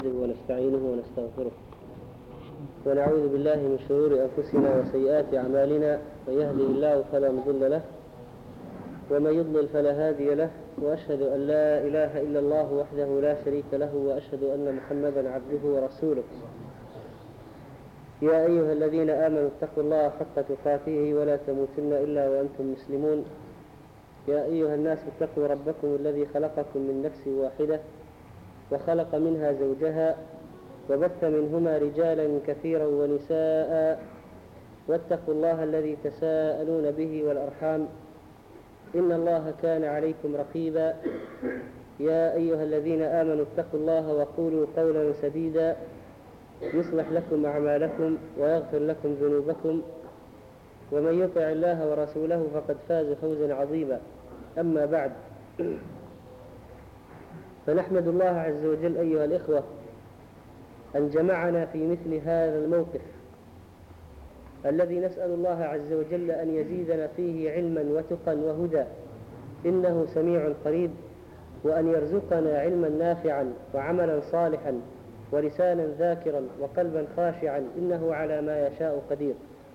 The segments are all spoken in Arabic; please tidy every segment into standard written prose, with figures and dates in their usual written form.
ونستعينه ونستغفره ونعوذ بالله من شرور أنفسنا وسيئات أعمالنا، من يهده الله فلا مضل له ومن يضلل فلا هادي له، وأشهد أن لا إله إلا الله وحده لا شريك له، وأشهد أن محمدا عبده ورسوله. يا أيها الذين آمنوا اتقوا الله حق تقاته ولا تموتن إلا وأنتم مسلمون. يا أيها الناس اتقوا ربكم الذي خلقكم من نفس واحدة وخلق منها زوجها وبث منهما رجالا كثيرا ونساء، واتقوا الله الذي تساءلون به والأرحام إن الله كان عليكم رقيبا. يا أيها الذين آمنوا اتقوا الله وقولوا قولا سديدا يصلح لكم أعمالكم ويغفر لكم ذنوبكم، ومن يطع الله ورسوله فقد فاز فوزا عظيما. أما بعد، فنحمد الله عز وجل أيها الإخوة أن جمعنا في مثل هذا الموقف الذي نسأل الله عز وجل أن يزيدنا فيه علما وتقا وهدى، إنه سميع قريب، وأن يرزقنا علما نافعا وعملا صالحا ولسانا ذاكرا وقلبا خاشعا، إنه على ما يشاء قدير.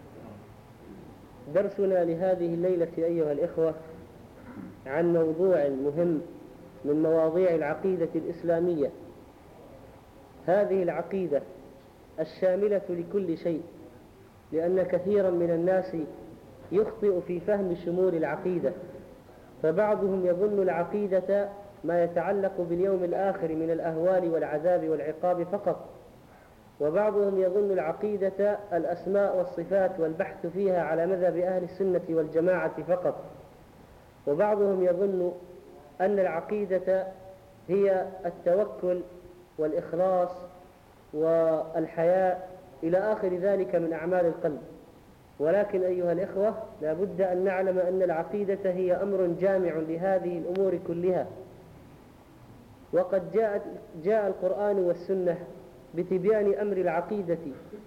درسنا لهذه الليلة أيها الإخوة عن موضوع مهم من مواضيع العقيدة الإسلامية، هذه العقيدة الشاملة لكل شيء، لأن كثيرا من الناس يخطئ في فهم شمول العقيدة، فبعضهم يظن العقيدة ما يتعلق باليوم الآخر من الأهوال والعذاب والعقاب فقط، وبعضهم يظن العقيدة الأسماء والصفات والبحث فيها على مذهب أهل السنة والجماعة فقط، وبعضهم يظن أن العقيدة هي التوكل والإخلاص والحياء إلى آخر ذلك من أعمال القلب. ولكن أيها الإخوة، لا بد أن نعلم أن العقيدة هي أمر جامع لهذه الأمور كلها، وقد جاء القرآن والسنة بتبيان أمر العقيدة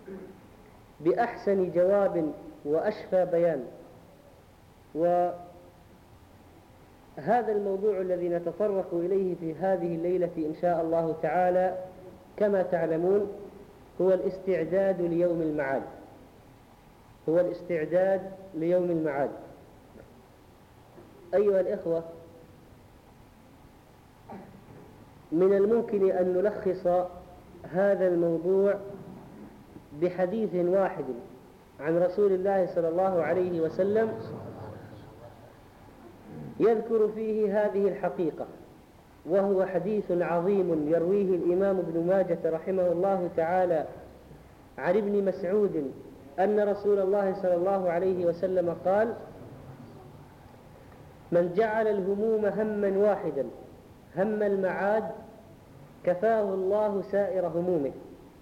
بأحسن جواب وأشفى بيان. وهذا الموضوع الذي نتطرق إليه في هذه الليلة إن شاء الله تعالى كما تعلمون هو الاستعداد ليوم المعاد، هو الاستعداد ليوم المعاد. أيها الإخوة، من الممكن أن نلخص هذا الموضوع بحديث واحد عن رسول الله صلى الله عليه وسلم يذكر فيه هذه الحقيقة، وهو حديث عظيم يرويه الإمام ابن ماجة رحمه الله تعالى عن ابن مسعود أن رسول الله صلى الله عليه وسلم قال: من جعل الهموم هما واحدا، هم المعاد، كفاه الله سائر همومه،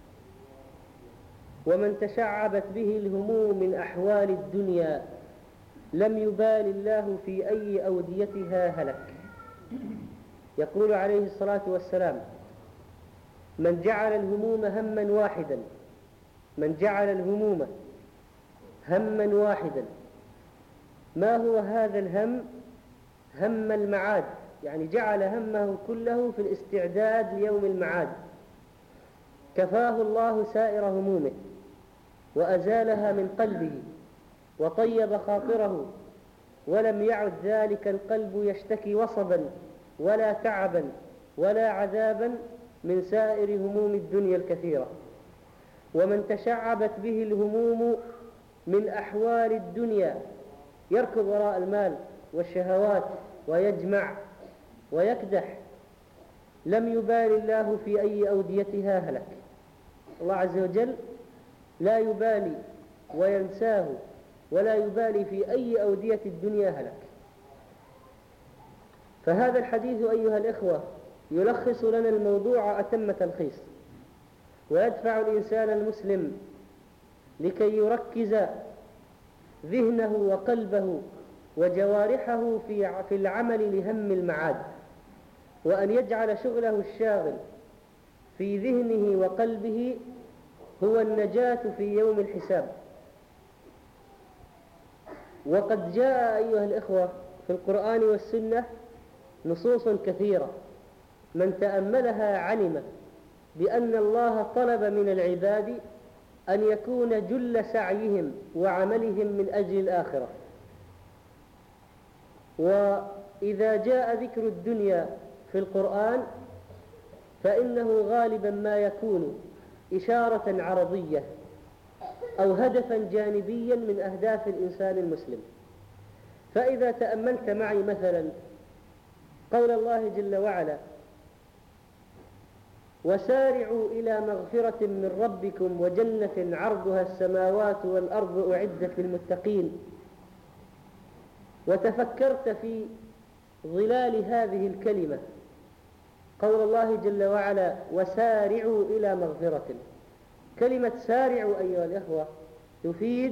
ومن تشعبت به الهموم من أحوال الدنيا لم يبال الله في أي أوديتها هلك. يقول عليه الصلاة والسلام: من جعل الهموم هما واحدا، من جعل الهموم هما واحدا. ما هو هذا الهم؟ هم المعاد، يعني جعل همه كله في الاستعداد ليوم المعاد، كفاه الله سائر همومه وأزالها من قلبه وطيب خاطره، ولم يعد ذلك القلب يشتكي وصبا ولا تعبا ولا عذابا من سائر هموم الدنيا الكثيرة. ومن تشعبت به الهموم من أحوال الدنيا، يركض وراء المال والشهوات ويجمع ويكدح، لم يبال الله في أي أوديتها هلك. الله عز وجل لا يبالي وينساه ولا يبالي في أي أودية الدنيا هلك. فهذا الحديث أيها الإخوة يلخص لنا الموضوع أتم تلخيص، ويدفع الإنسان المسلم لكي يركز ذهنه وقلبه وجوارحه في العمل لهم المعاد، وأن يجعل شغله الشاغل في ذهنه وقلبه هو النجاة في يوم الحساب. وقد جاء أيها الإخوة في القرآن والسنة نصوص كثيرة من تأملها علم بأن الله طلب من العباد أن يكون جل سعيهم وعملهم من أجل الآخرة. وإذا جاء ذكر الدنيا في القرآن فإنه غالبا ما يكون إشارة عرضية أو هدفا جانبيا من أهداف الإنسان المسلم. فإذا تأملت معي مثلا قول الله جل وعلا: وسارعوا إلى مغفرة من ربكم وجنة عرضها السماوات والأرض أعدت للمتقين، وتفكرت في ظلال هذه الكلمة قول الله جل وعلا: وسارعوا إلى مغفرة. كلمة سارعوا أيها الإخوة تفيد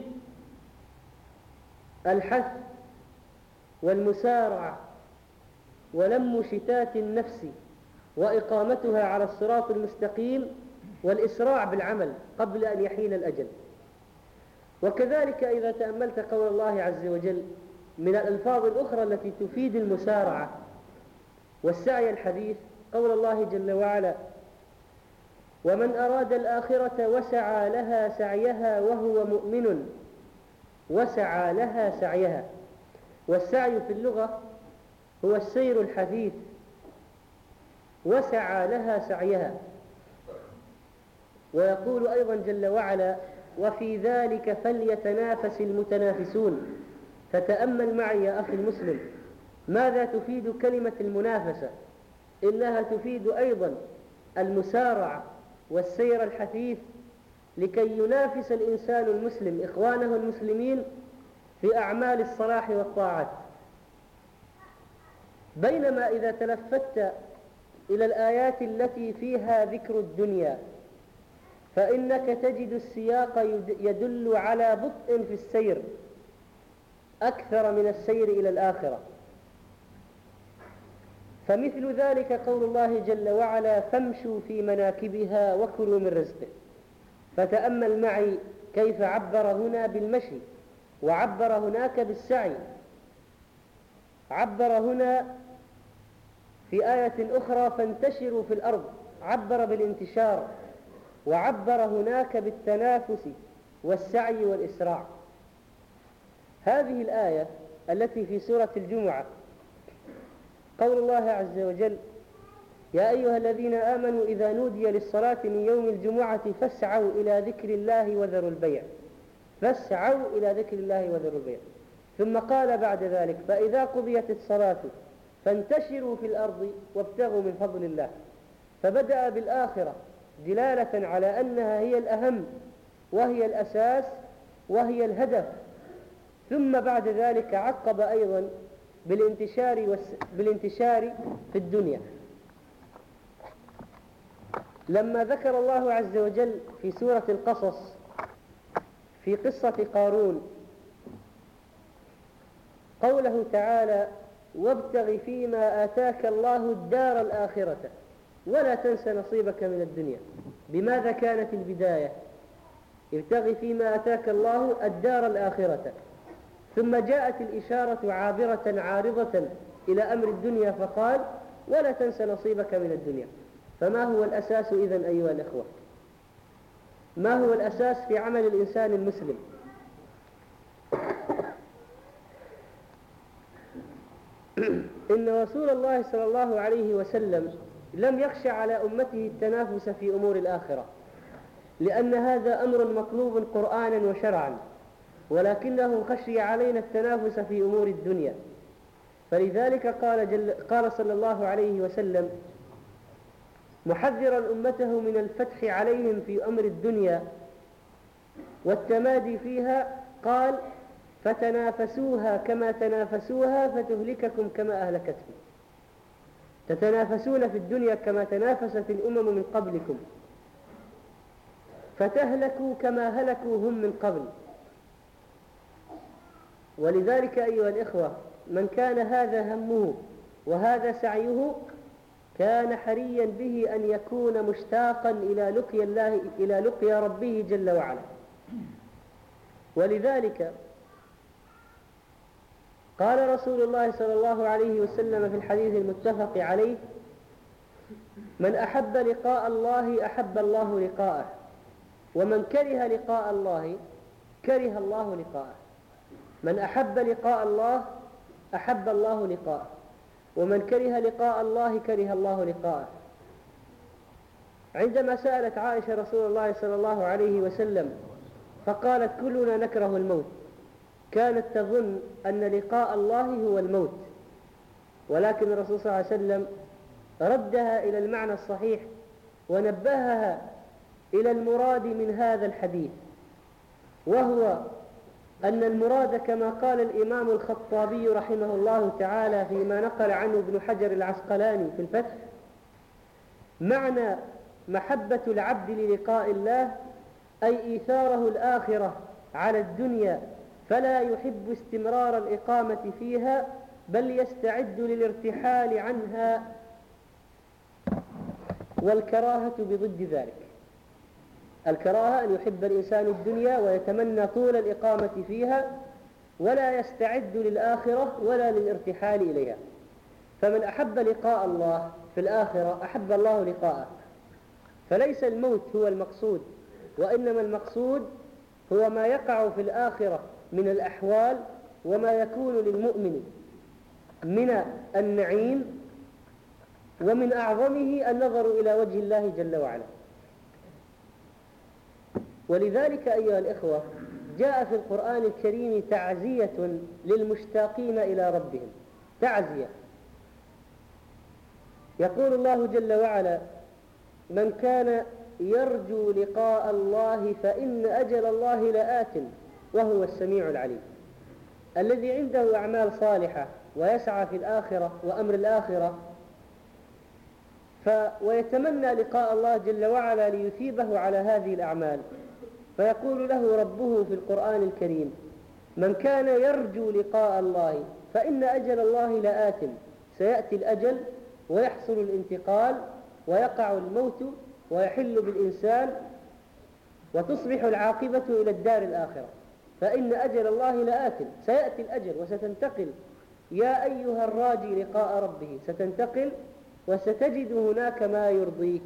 الحث والمسارعة ولم شتات النفس وإقامتها على الصراط المستقيم والإسراع بالعمل قبل أن يحين الأجل. وكذلك إذا تأملت قول الله عز وجل من الألفاظ الأخرى التي تفيد المسارعة والسعي الحديث قول الله جل وعلا: ومن أراد الآخرة وسعى لها سعيها وهو مؤمن وسعى لها سعيها. والسعي في اللغة هو السير الحثيث، وسعى لها سعيها. ويقول أيضا جل وعلا: وفي ذلك فليتنافس المتنافسون. فتأمل معي يا أخي المسلم ماذا تفيد كلمة المنافسة. إنها تفيد أيضا المسارعة والسير الحثيث لكي ينافس الإنسان المسلم إخوانه المسلمين في أعمال الصلاح والطاعات. بينما إذا تلفت إلى الآيات التي فيها ذكر الدنيا فإنك تجد السياق يدل على بطء في السير أكثر من السير إلى الآخرة. فمثل ذلك قول الله جل وعلا: فامشوا في مناكبها وكلوا من رزقه. فتأمل معي كيف عبر هنا بالمشي وعبر هناك بالسعي. عبر هنا في آية أخرى: فانتشروا في الأرض، عبر بالانتشار، وعبر هناك بالتنافس والسعي والإسراع. هذه الآية التي في سورة الجمعة قول الله عز وجل: يا أيها الذين آمنوا إذا نودي للصلاة من يوم الجمعة فاسعوا إلى ذكر الله وذروا البيع. فاسعوا إلى ذكر الله وذروا البيع. ثم قال بعد ذلك: فإذا قضيت الصلاة فانتشروا في الأرض وابتغوا من فضل الله. فبدأ بالآخرة دلالة على أنها هي الأهم وهي الأساس وهي الهدف. ثم بعد ذلك عقب أيضا بالانتشار في الدنيا. لما ذكر الله عز وجل في سورة القصص في قصة قارون قوله تعالى: وابتغ فيما آتاك الله الدار الآخرة ولا تنس نصيبك من الدنيا. بماذا كانت البداية؟ ابتغ فيما آتاك الله الدار الآخرة، ثم جاءت الإشارة عابرة عارضة إلى أمر الدنيا فقال: ولا تنس نصيبك من الدنيا. فما هو الأساس إذن أيها الأخوة؟ ما هو الأساس في عمل الإنسان المسلم؟ إن رسول الله صلى الله عليه وسلم لم يخشى على أمته التنافس في أمور الآخرة، لأن هذا أمر مطلوب قرآنا وشرعا، ولكنه خشي علينا التنافس في أمور الدنيا. فلذلك قال صلى الله عليه وسلم محذرا أمته من الفتح عليهم في أمر الدنيا والتمادي فيها، قال: فتنافسوها كما تنافسوها فتهلككم كما أهلكتكم. تتنافسون في الدنيا كما تنافست الأمم من قبلكم فتهلكوا كما هلكوا هم من قبل. ولذلك أيها الإخوة من كان هذا همه وهذا سعيه كان حريا به أن يكون مشتاقا إلى لقيا ربه جل وعلا. ولذلك قال رسول الله صلى الله عليه وسلم في الحديث المتفق عليه: من أحب لقاء الله أحب الله لقاءه، ومن كره لقاء الله كره الله لقاءه. من أحب لقاء الله أحب الله لقاءه، ومن كره لقاء الله كره الله لقاءه. عندما سألت عائشة رسول الله صلى الله عليه وسلم فقالت كلنا نكره الموت، كانت تظن أن لقاء الله هو الموت، ولكن الرسول صلى الله عليه وسلم ردها إلى المعنى الصحيح ونبهها إلى المراد من هذا الحديث، وهو أن المراد كما قال الإمام الخطابي رحمه الله تعالى فيما نقل عنه ابن حجر العسقلاني في الفتح: معنى محبة العبد للقاء الله أي إيثاره الآخرة على الدنيا، فلا يحب استمرار الإقامة فيها بل يستعد للارتحال عنها، والكراهة بضد ذلك. الكراهة أن يحب الإنسان الدنيا ويتمنى طول الإقامة فيها ولا يستعد للآخرة ولا للارتحال إليها. فمن أحب لقاء الله في الآخرة أحب الله لقاءه، فليس الموت هو المقصود، وإنما المقصود هو ما يقع في الآخرة من الأحوال وما يكون للمؤمن من النعيم، ومن أعظمه النظر إلى وجه الله جل وعلا. ولذلك أيها الإخوة جاء في القرآن الكريم تعزية للمشتاقين إلى ربهم، تعزية. يقول الله جل وعلا: من كان يرجو لقاء الله فإن أجل الله لآت وهو السميع العليم. الذي عنده أعمال صالحة ويسعى في الآخرة وأمر الآخرة ويتمنى لقاء الله جل وعلا ليثيبه على هذه الأعمال، فيقول له ربه في القرآن الكريم: من كان يرجو لقاء الله فإن أجل الله لآت. سيأتي الأجل ويحصل الانتقال ويقع الموت ويحل بالإنسان وتصبح العاقبة إلى الدار الآخرة. فإن أجل الله لآت، سيأتي الأجل وستنتقل. يا أيها الراجي لقاء ربه، ستنتقل وستجد هناك ما يرضيك.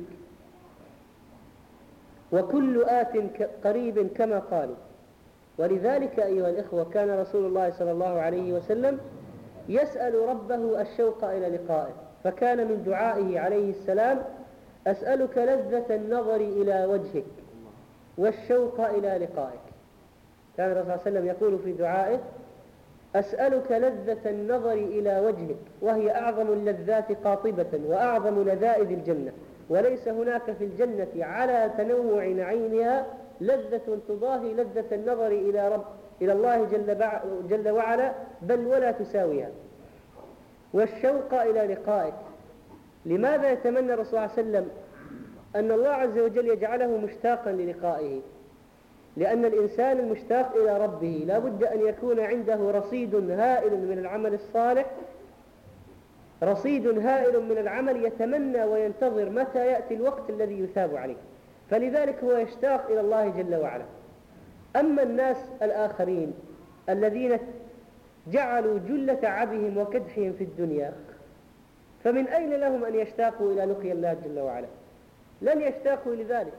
وكل آت قريب كما قالوا. ولذلك أيها الإخوة كان رسول الله صلى الله عليه وسلم يسأل ربه الشوق إلى لقائه، فكان من دعائه عليه السلام: أسألك لذة النظر إلى وجهك والشوق إلى لقائك. كان الرسول صلى الله عليه وسلم يقول في دعائه: أسألك لذة النظر إلى وجهك، وهي أعظم اللذات قاطبة وأعظم لذائذ الجنة، وليس هناك في الجنة على تنوع نعيمها لذة تضاهي لذة النظر إلى الله جل وعلا، بل ولا تساويها. والشوق إلى لقائك. لماذا يتمنى الرسول صلى الله عليه وسلم أن الله عز وجل يجعله مشتاقا للقائه؟ لأن الإنسان المشتاق إلى ربه لا بد أن يكون عنده رصيد هائل من العمل الصالح، رصيد هائل من العمل يتمنى وينتظر متى يأتي الوقت الذي يثاب عليه، فلذلك هو يشتاق إلى الله جل وعلا. أما الناس الآخرين الذين جعلوا جل تعبهم وكدحهم في الدنيا، فمن أين لهم أن يشتاقوا إلى لقي الله جل وعلا؟ لن يشتاقوا لذلك.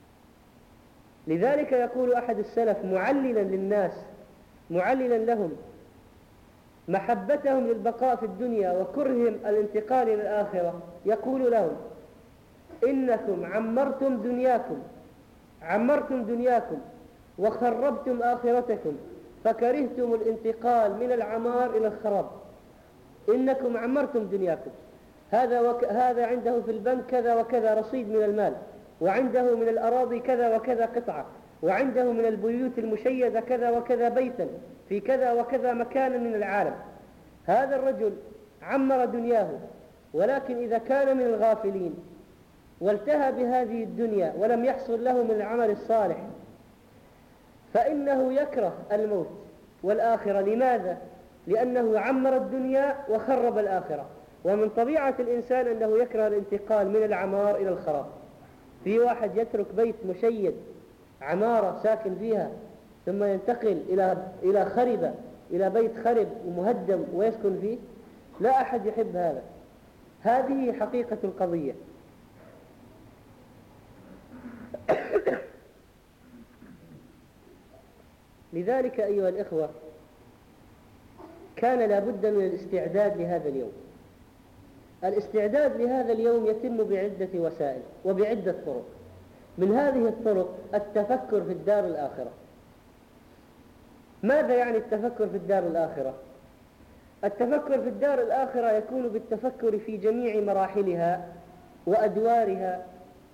لذلك يقول أحد السلف معللا للناس، معللا لهم محبتهم للبقاء في الدنيا وكرهم الانتقال إلى الآخرة، يقول لهم: إنكم عمرتم دنياكم وخربتم آخرتكم، فكرهتم الانتقال من العمار إلى الخراب. إنكم عمرتم دنياكم، هذا عنده في البنك كذا وكذا رصيد من المال، وعنده من الأراضي كذا وكذا قطعة، وعنده من البيوت المشيدة كذا وكذا بيتا في كذا وكذا مكانا من العالم. هذا الرجل عمر دنياه، ولكن إذا كان من الغافلين والتهى بهذه الدنيا ولم يحصل له من العمل الصالح فإنه يكره الموت والآخرة. لماذا؟ لأنه عمر الدنيا وخرب الآخرة. ومن طبيعة الإنسان أنه يكره الانتقال من العمار إلى الخراب. في واحد يترك بيت مشيد، عمارة ساكن فيها، ثم ينتقل إلى بيت خرب ومهدم ويسكن فيه؟ لا أحد يحب هذا. هذه حقيقة القضية. لذلك أيها الإخوة كان لا بد من الاستعداد لهذا اليوم. الاستعداد لهذا اليوم يتم بعدة وسائل وبعدة طرق. من هذه الطرق التفكر في الدار الآخرة. ماذا يعني التفكر في الدار الآخرة؟ التفكر في الدار الآخرة يكون بالتفكر في جميع مراحلها وأدوارها.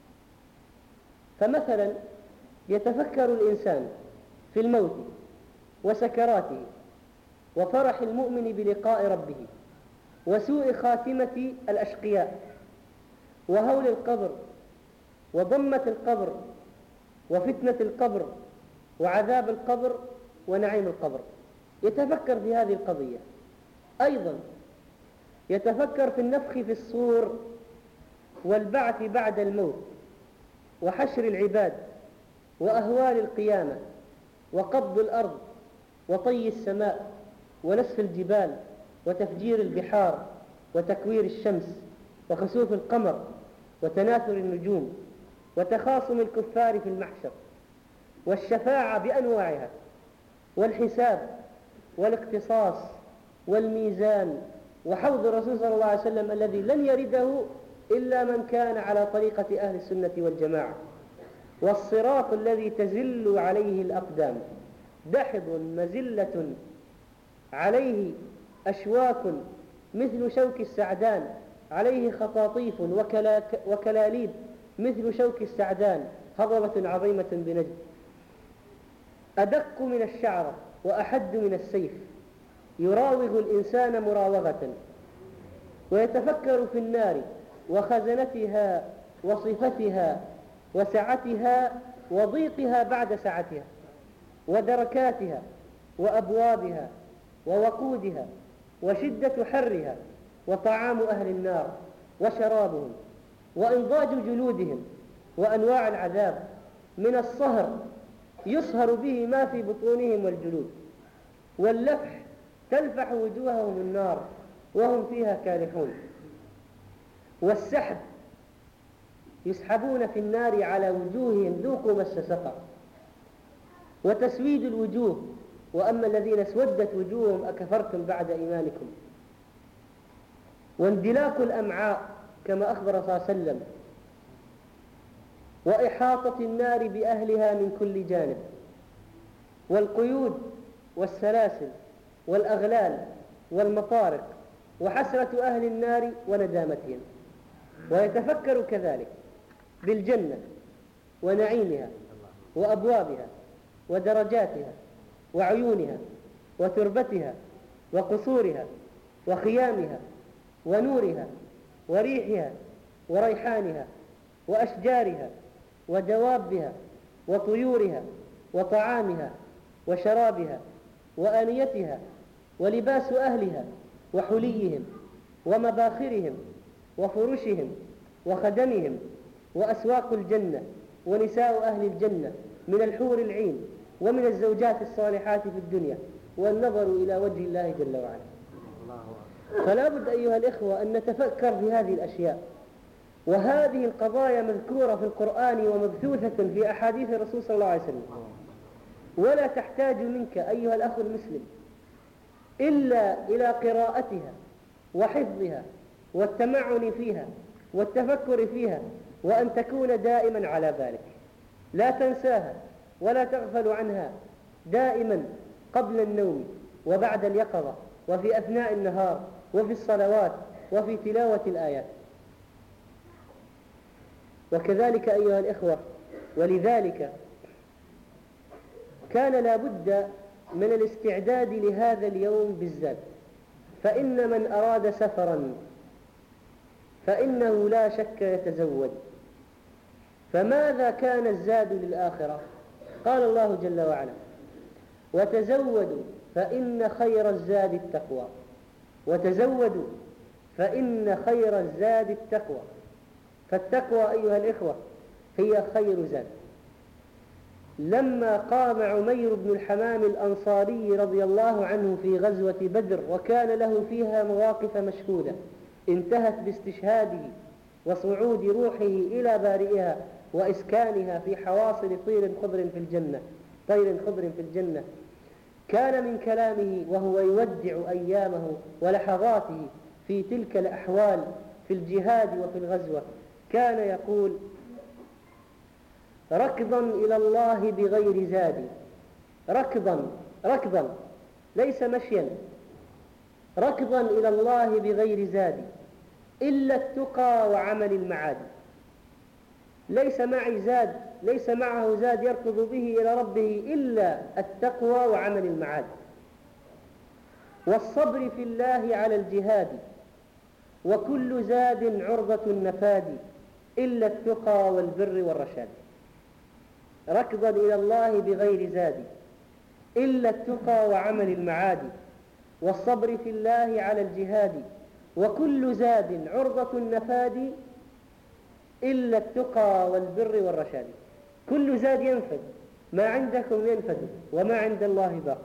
فمثلا يتفكر الإنسان في الموت وسكراته وفرح المؤمن بلقاء ربه وسوء خاتمة الأشقياء وهول القبر وضمة القبر وفتنة القبر وعذاب القبر ونعيم القبر. يتفكر في هذه القضية. أيضا يتفكر في النفخ في الصور والبعث بعد الموت وحشر العباد وأهوال القيامة وقبض الأرض وطي السماء ونسف الجبال وتفجير البحار وتكوير الشمس وخسوف القمر وتناثر النجوم وتخاصم الكفار في المحشر والشفاعة بأنواعها والحساب والاقتصاص والميزان وحوض الرسول صلى الله عليه وسلم الذي لن يرده إلا من كان على طريقة أهل السنة والجماعة والصراط الذي تزل عليه الأقدام دحض مزلة عليه أشواك مثل شوك السعدان عليه خطاطيف وكلاليب مثل شوك السعدان هضبة عظيمة بنجد أدق من الشعرة وأحد من السيف يراوغ الإنسان مراوغة. ويتفكر في النار وخزنتها وصفتها وسعتها وضيقها بعد سعتها ودركاتها وأبوابها ووقودها وشدة حرها وطعام أهل النار وشرابهم وإنضاج جلودهم وأنواع العذاب من الصهر يصهر به ما في بطونهم والجلود واللفح تلفح وجوههم النار وهم فيها كالحون والسحب يسحبون في النار على وجوههم ذوقوا مس سقر وتسويد الوجوه وأما الذين اسودت وجوههم أكفرتم بعد إيمانكم واندلاك الأمعاء كما أخبر صلى الله عليه وسلم وإحاطة النار بأهلها من كل جانب والقيود والسلاسل والأغلال والمطارق وحسرة أهل النار وندامتهم. ويتفكر كذلك بالجنة ونعيمها وأبوابها ودرجاتها وعيونها وتربتها وقصورها وخيامها ونورها وريحها وريحانها وأشجارها ودوابها وطيورها وطعامها وشرابها وآنيتها ولباس أهلها وحليهم ومباخرهم وفرشهم وخدمهم وأسواق الجنة ونساء أهل الجنة من الحور العين ومن الزوجات الصالحات في الدنيا والنظر إلى وجه الله جل وعلا. فلا بد أيها الإخوة أن نتفكر في هذه الأشياء. وهذه القضايا مذكورة في القرآن ومبثوثة في أحاديث الرسول صلى الله عليه وسلم ولا تحتاج منك أيها الأخ المسلم إلا إلى قراءتها وحفظها والتمعن فيها والتفكر فيها وأن تكون دائما على بالك لا تنساها ولا تغفل عنها دائما قبل النوم وبعد اليقظة وفي أثناء النهار وفي الصلوات وفي تلاوة الآيات. وكذلك أيها الإخوة ولذلك كان لا بد من الاستعداد لهذا اليوم بالذات. فإن من أراد سفرا فإنه لا شك يتزود. فماذا كان الزاد للآخرة؟ قال الله جل وعلا وتزودوا فإن خير الزاد التقوى وتزودوا فإن خير الزاد التقوى. فالتقوى أيها الإخوة هي خير زاد. لما قام عمير بن الحمام الأنصاري رضي الله عنه في غزوة بدر وكان له فيها مواقف مشهودة انتهت باستشهاده وصعود روحه إلى بارئها وإسكانها في حواصل طير خضر في الجنة كان من كلامه وهو يودع أيامه ولحظاته في تلك الأحوال في الجهاد وفي الغزوة، كان يقول: ركضا إلى الله بغير زاد، ركضا ليس مشيا، ركضا إلى الله بغير زاد إلا التقى وعمل المعاد. ليس معي زاد، ليس معه زاد يركض به إلى ربه إلا التقوى وعمل المعاد، والصبر في الله على الجهاد، وكل زاد عرضة النفاد إلا التقى والبر والرشاد. ركضا إلى الله بغير زاد إلا التقى وعمل المعاد، والصبر في الله على الجهاد، وكل زاد عرضة النفاد إلا التقى والبر والرشاد. كل زاد ينفد، ما عندكم ينفد وما عند الله باق.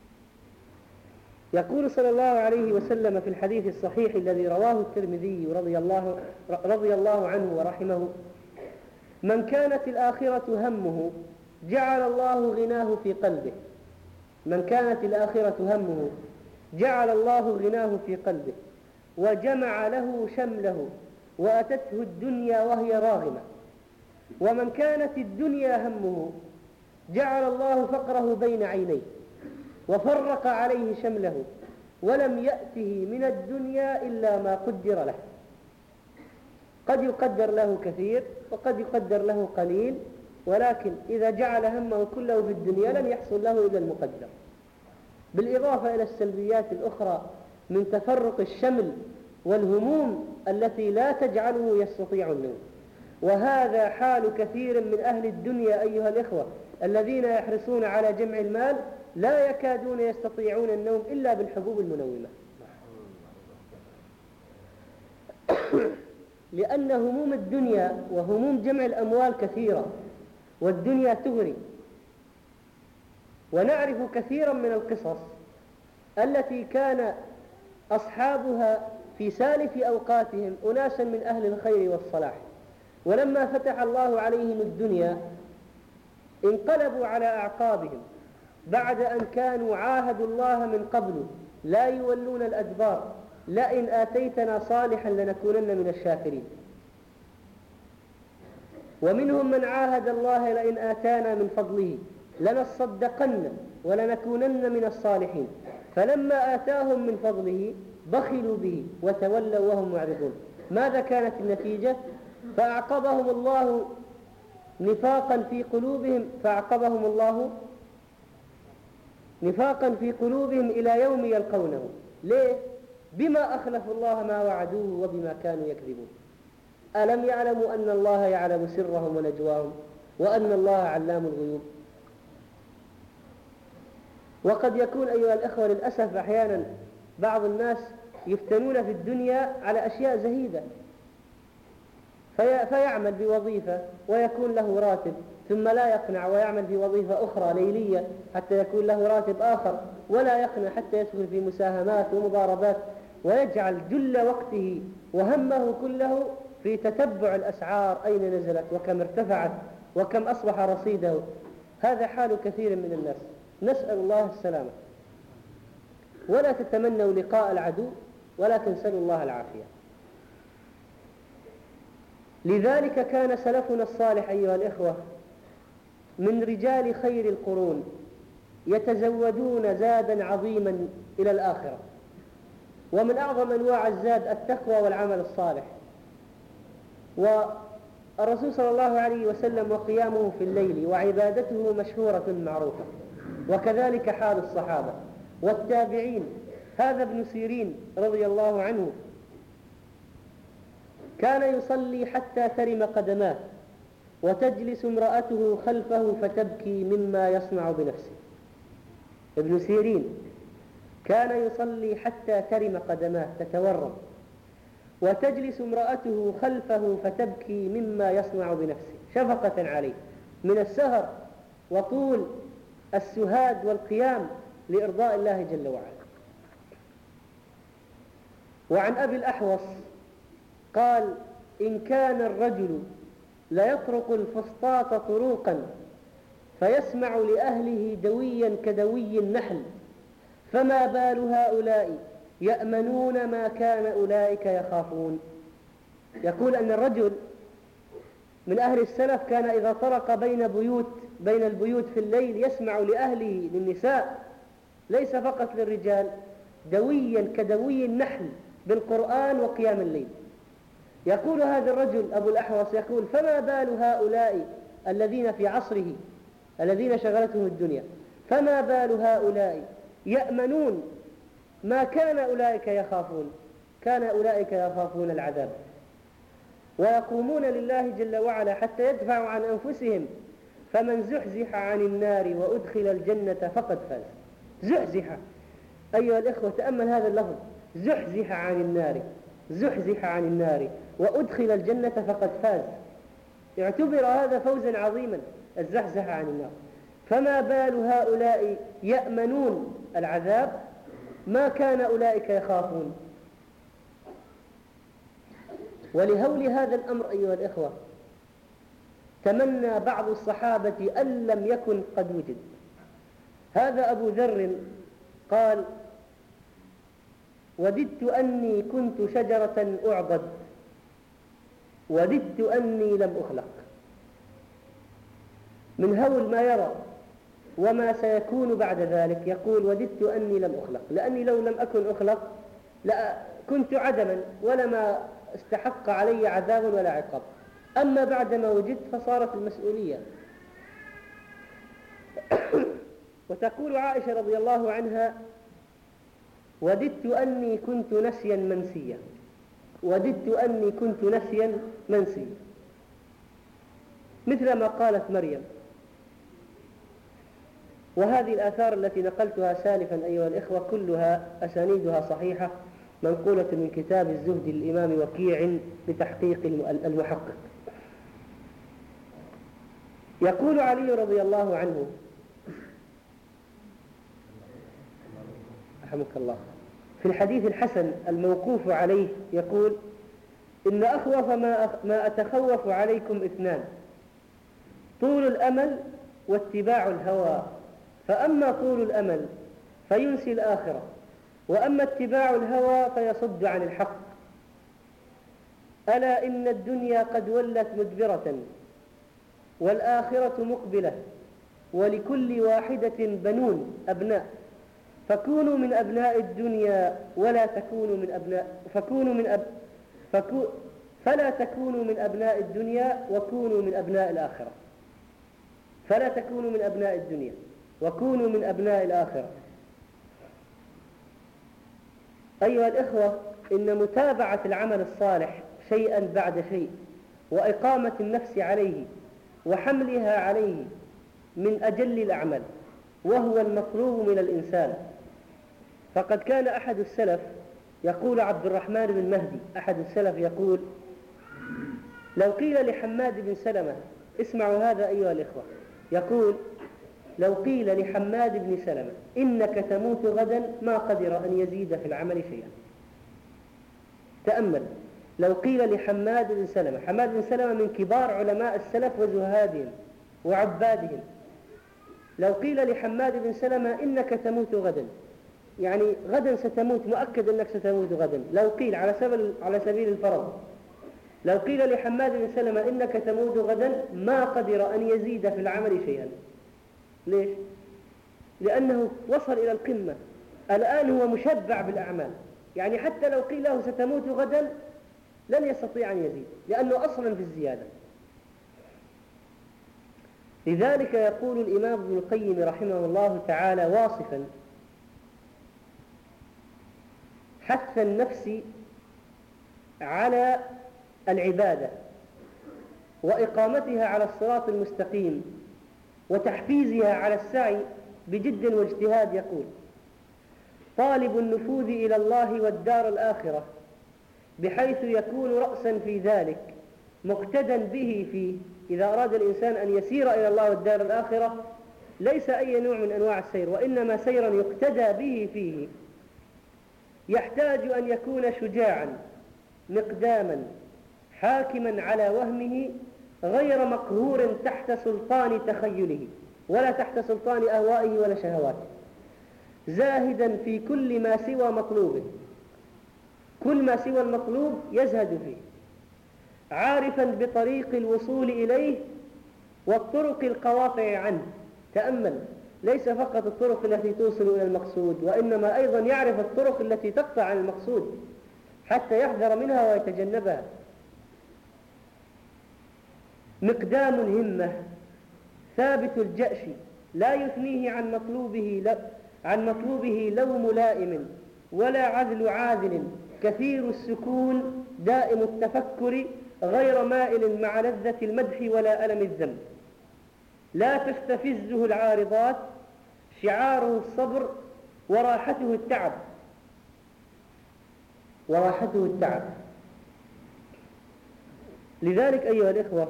يقول صلى الله عليه وسلم في الحديث الصحيح الذي رواه الترمذي رضي الله عنه ورحمه: من كانت الآخرة همه جعل الله غناه في قلبه. من كانت الآخرة همه جعل الله غناه في قلبه، وجمع له شمله، وأتته الدنيا وهي راغمة. ومن كانت الدنيا همه جعل الله فقره بين عينيه، وفرق عليه شمله، ولم يأته من الدنيا إلا ما قدر له. قد يقدر له كثير وقد يقدر له قليل، ولكن إذا جعل همه كله في الدنيا لم يحصل له إلا المقدر، بالإضافة إلى السلبيات الأخرى من تفرق الشمل والهموم التي لا تجعله يستطيع النوم. وهذا حال كثير من أهل الدنيا أيها الإخوة الذين يحرصون على جمع المال، لا يكادون يستطيعون النوم إلا بالحبوب المنومة، لأن هموم الدنيا وهموم جمع الأموال كثيرة، والدنيا تغري. ونعرف كثيرا من القصص التي كان أصحابها في سالف أوقاتهم أناسا من أهل الخير والصلاح، ولما فتح الله عليهم الدنيا انقلبوا على أعقابهم بعد أن كانوا عاهدوا الله من قبل لا يولون الأدبار: لئن آتيتنا صالحا لنكونن من الشاكرين. ومنهم من عاهد الله: لئن آتانا من فضله لنصدقن ولنكونن من الصالحين، فلما آتاهم من فضله بخلوا به وتولوا وهم معرضون. ماذا كانت النتيجة؟ فأعقبهم الله نفاقا في قلوبهم إلى يوم يلقونه. ليه؟ بما أخلفوا الله ما وعدوه وبما كانوا يكذبون. ألم يعلموا أن الله يعلم سرهم ونجواهم وأن الله علام الغيوب؟ وقد يكون أيها الأخوة للأسف أحيانا بعض الناس يفتنون في الدنيا على أشياء زهيدة، فيعمل بوظيفة ويكون له راتب، ثم لا يقنع ويعمل في وظيفة أخرى ليلية حتى يكون له راتب آخر، ولا يقنع حتى يدخل في مساهمات ومضاربات، ويجعل جل وقته وهمه كله في تتبع الأسعار أين نزلت وكم ارتفعت وكم أصبح رصيده. هذا حال كثير من الناس، نسأل الله السلامة. ولا تتمنوا لقاء العدو ولكن سلوا الله العافية. لذلك كان سلفنا الصالح أيها الإخوة من رجال خير القرون يتزودون زادا عظيما إلى الآخرة، ومن أعظم أنواع الزاد التقوى والعمل الصالح. والرسول صلى الله عليه وسلم وقيامه في الليل وعبادته مشهورة معروفة، وكذلك حال الصحابة والتابعين. هذا ابن سيرين رضي الله عنه كان يصلي حتى ترم قدماه، وتجلس امرأته خلفه فتبكي مما يصنع بنفسه. ابن سيرين كان يصلي حتى ترم قدماه تتورم، وتجلس امرأته خلفه فتبكي مما يصنع بنفسه شفقة عليه من السهر وطول السهاد والقيام لإرضاء الله جل وعلا. وعن أبي الأحوص قال: إن كان الرجل ليطرق الفسطاط طروقا فيسمع لأهله دويا كدوي النحل، فما بال هؤلاء يأمنون ما كان أولئك يخافون. يقول أن الرجل من أهل السلف كان إذا طرق بين البيوت في الليل يسمع لأهله للنساء ليس فقط للرجال دويا كدوي النحل بالقرآن وقيام الليل. يقول هذا الرجل أبو الأحوص يقول: فما بال هؤلاء الذين في عصره الذين شغلتهم الدنيا، فما بال هؤلاء يأمنون ما كان أولئك يخافون، كان أولئك يخافون العذاب، ويقومون لله جل وعلا حتى يدفعوا عن أنفسهم، فمن زحزح عن النار وأدخل الجنة فقد فاز. زحزح، أيها الإخوة تأمل هذا اللفظ، زحزح عن النار، زحزح عن النار وأدخل الجنة فقد فاز. اعتبر هذا فوزا عظيما، الزحزح عن النار. فما بال هؤلاء يأمنون العذاب ما كان أولئك يخافون. ولهول هذا الأمر أيها الإخوة تمنى بعض الصحابة أن لم يكن قد وجد. هذا أبو ذر قال: وددت أني كنت شجرة أعضد، وددت أني لم أخلق. من هول ما يرى وما سيكون بعد ذلك يقول: وددت أني لم أخلق، لأني لو لم أكن أخلق كنت عدما ولما استحق علي عذاب ولا عقاب، أما بعدما وجدت فصارت المسؤولية. وتقول عائشة رضي الله عنها: وددت أني كنت نسيا منسيا، وددت أني كنت نسيا منسيا، مثل ما قالت مريم. وهذه الآثار التي نقلتها سالفا أيها الإخوة كلها أسانيدها صحيحة، منقولة من كتاب الزهد للإمام وكيع بتحقيق المحقق. يقول علي رضي الله عنه رحمك الله في الحديث الحسن الموقوف عليه يقول: إن أخوف ما أتخوف عليكم اثنان: طول الأمل واتباع الهوى، فأما طول الأمل فينسي الآخرة، وأما اتباع الهوى فيصد عن الحق. ألا إن الدنيا قد ولت مدبرة والآخرة مقبلة، ولكل واحدة بنون أبناء، فكونوا من أبناء الدنيا ولا تكونوا من أبناء فلا تكونوا من أبناء الدنيا وكونوا من أبناء الآخرة. فلا تكونوا من أبناء الدنيا وكونوا من أبناء الآخرة. أيها الإخوة، إن متابعة العمل الصالح شيئا بعد شيء وإقامة النفس عليه وحملها عليه من أجل الأعمال، وهو المطلوب من الإنسان. فقد كان أحد السلف يقول، عبد الرحمن بن مهدي أحد السلف يقول: لو قيل لحماد بن سلمة، اسمعوا هذا أيها الإخوة، يقول: لو قيل لحماد بن سلمة إنك تموت غدا ما قدر أن يزيد في العمل شيئا. تأمل، لو قيل لحماد بن سلمة، حماد بن سلمة من كبار علماء السلف وزهادهم وعبادهم، لو قيل لحماد بن سلمة إنك تموت غدا، يعني غدا ستموت، مؤكد أنك ستموت غدا، لو قيل على سبيل الفرض، لو قيل لحماد بن سلمة إنك تموت غدا ما قدر أن يزيد في العمل شيئا. ليش؟ لأنه وصل إلى القمة، الآن هو مشبع بالأعمال، يعني حتى لو قيل له ستموت غدا لن يستطيع أن يزيد، لأنه أصلا في الزيادة. لذلك يقول الإمام ابن القيم رحمه الله تعالى واصفا حث النفس على العبادة وإقامتها على الصراط المستقيم وتحفيزها على السعي بجد واجتهاد، يقول: طالب النفوذ إلى الله والدار الآخرة، بحيث يكون رأسا في ذلك مقتدا به فيه. إذا أراد الإنسان أن يسير إلى الله والدار الآخرة ليس أي نوع من أنواع السير، وإنما سيرا يقتدى به فيه، يحتاج أن يكون شجاعا مقداما حاكما على وهمه غير مقهور تحت سلطان تخيله. ولا تحت سلطان أهوائه ولا شهواته، زاهدا في كل ما سوى مطلوبه، كل ما سوى المطلوب يزهد فيه، عارفا بطريق الوصول إليه والطرق القواطع عنه. تأمل، ليس فقط الطرق التي توصل إلى المقصود، وإنما أيضا يعرف الطرق التي تقطع عن المقصود حتى يحذر منها ويتجنبها. مقدام الهمة، ثابت الجأش، لا يثنيه عن مطلوبه لوم لائم ولا عذل عاذل، كثير السكون دائم التفكر، غير مائل مع لذة المدح ولا ألم الذم، لا تستفزه العارضات، شعاره الصبر وراحته التعب، وراحته التعب. لذلك أيها الإخوة،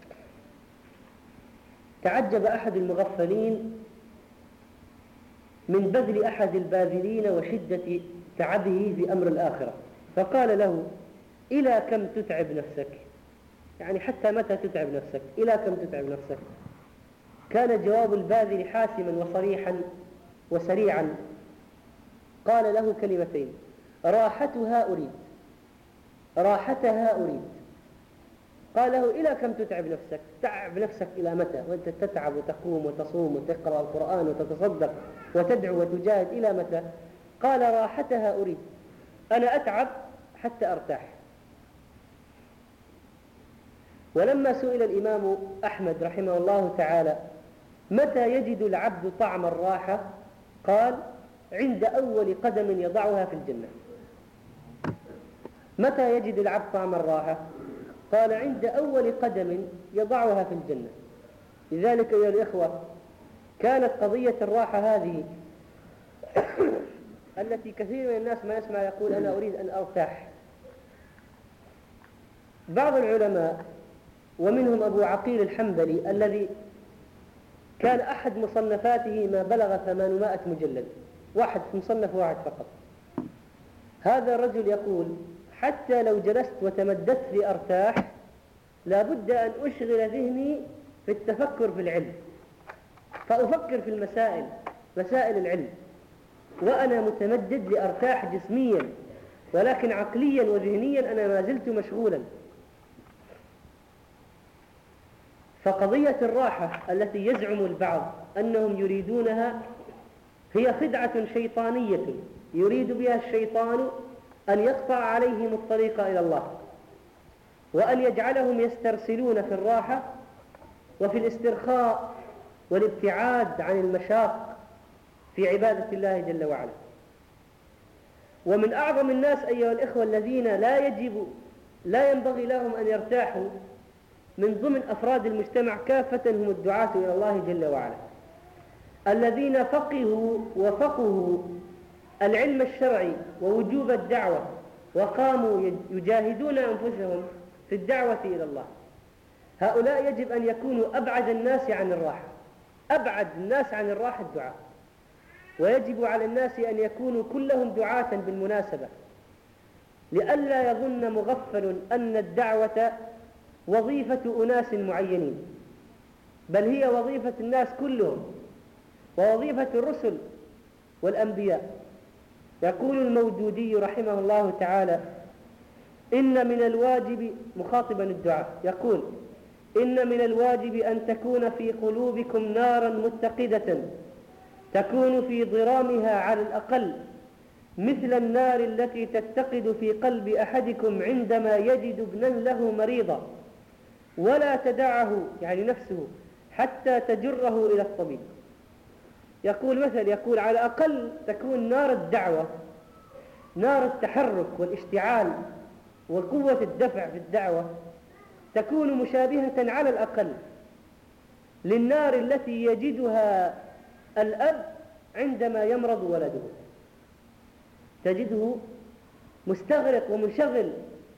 تعجب أحد المغفلين من بذل أحد الباذلين وشدة تعبه في أمر الآخرة، فقال له: إلى كم تتعب نفسك؟ يعني حتى متى تتعب نفسك؟ إلى كم تتعب نفسك؟ كان جواب الباذل حاسما وصريحا وسريعا، قال له كلمتين: راحتها أريد، راحتها أريد. قال له: إلى كم تتعب نفسك؟ تعب نفسك إلى متى وأنت تتعب وتقوم وتصوم وتقرأ القرآن وتتصدق وتدعو وتجاهد؟ إلى متى؟ قال: راحتها أريد، أنا أتعب حتى أرتاح. ولما سئل الإمام أحمد رحمه الله تعالى متى يجد العبد طعم الراحة، قال: عند أول قدم يضعها في الجنة. متى يجد العبد طعم الراحة؟ قال: عند أول قدم يضعها في الجنة. لذلك أيها الإخوة، كانت قضية الراحة هذه التي كثير من الناس ما يسمع يقول: أنا أريد أن أرتاح. بعض العلماء ومنهم أبو عقيل الحنبلي الذي كان أحد مصنفاته ما بلغ 800 مجلد، واحد مصنف واحد فقط، هذا الرجل يقول: حتى لو جلست وتمددت لأرتاح لابد أن أشغل ذهني في التفكر في العلم، فأفكر في مسائل العلم وأنا متمدد لأرتاح جسميا، ولكن عقليا وذهنيا أنا ما زلت مشغولا. فقضية الراحة التي يزعم البعض أنهم يريدونها هي خدعة شيطانية يريد بها الشيطان أن يقطع عليهم الطريق إلى الله، وأن يجعلهم يسترسلون في الراحة وفي الاسترخاء والابتعاد عن المشاق في عبادة الله جل وعلا. ومن أعظم الناس أيها الإخوة الذين لا ينبغي لهم أن يرتاحوا من ضمن أفراد المجتمع كافة هم الدعاة إلى الله جل وعلا، الذين فقهوا العلم الشرعي ووجوب الدعوة وقاموا يجاهدون أنفسهم في الدعوة إلى الله. هؤلاء يجب أن يكونوا أبعد الناس عن الراحة، أبعد الناس عن الراحة الدعاء، ويجب على الناس أن يكونوا كلهم دعاة بالمناسبة، لئلا يظن مغفل أن الدعوة وظيفة أناس معينين، بل هي وظيفة الناس كلهم ووظيفة الرسل والأنبياء. يقول المودودي رحمه الله تعالى: إن من الواجب، مخاطبا الدعاء، يقول: إن من الواجب أن تكون في قلوبكم نارا متقدة تكون في ضرامها على الأقل مثل النار التي تتقد في قلب أحدكم عندما يجد ابنا له مريضا، ولا تدعه يعني نفسه حتى تجره إلى الطبيب. يقول على الأقل تكون نار الدعوة، نار التحرك والاشتعال وقوة الدفع في الدعوة، تكون مشابهة على الأقل للنار التي يجدها الأب عندما يمرض ولده، تجده مستغرق ومنشغل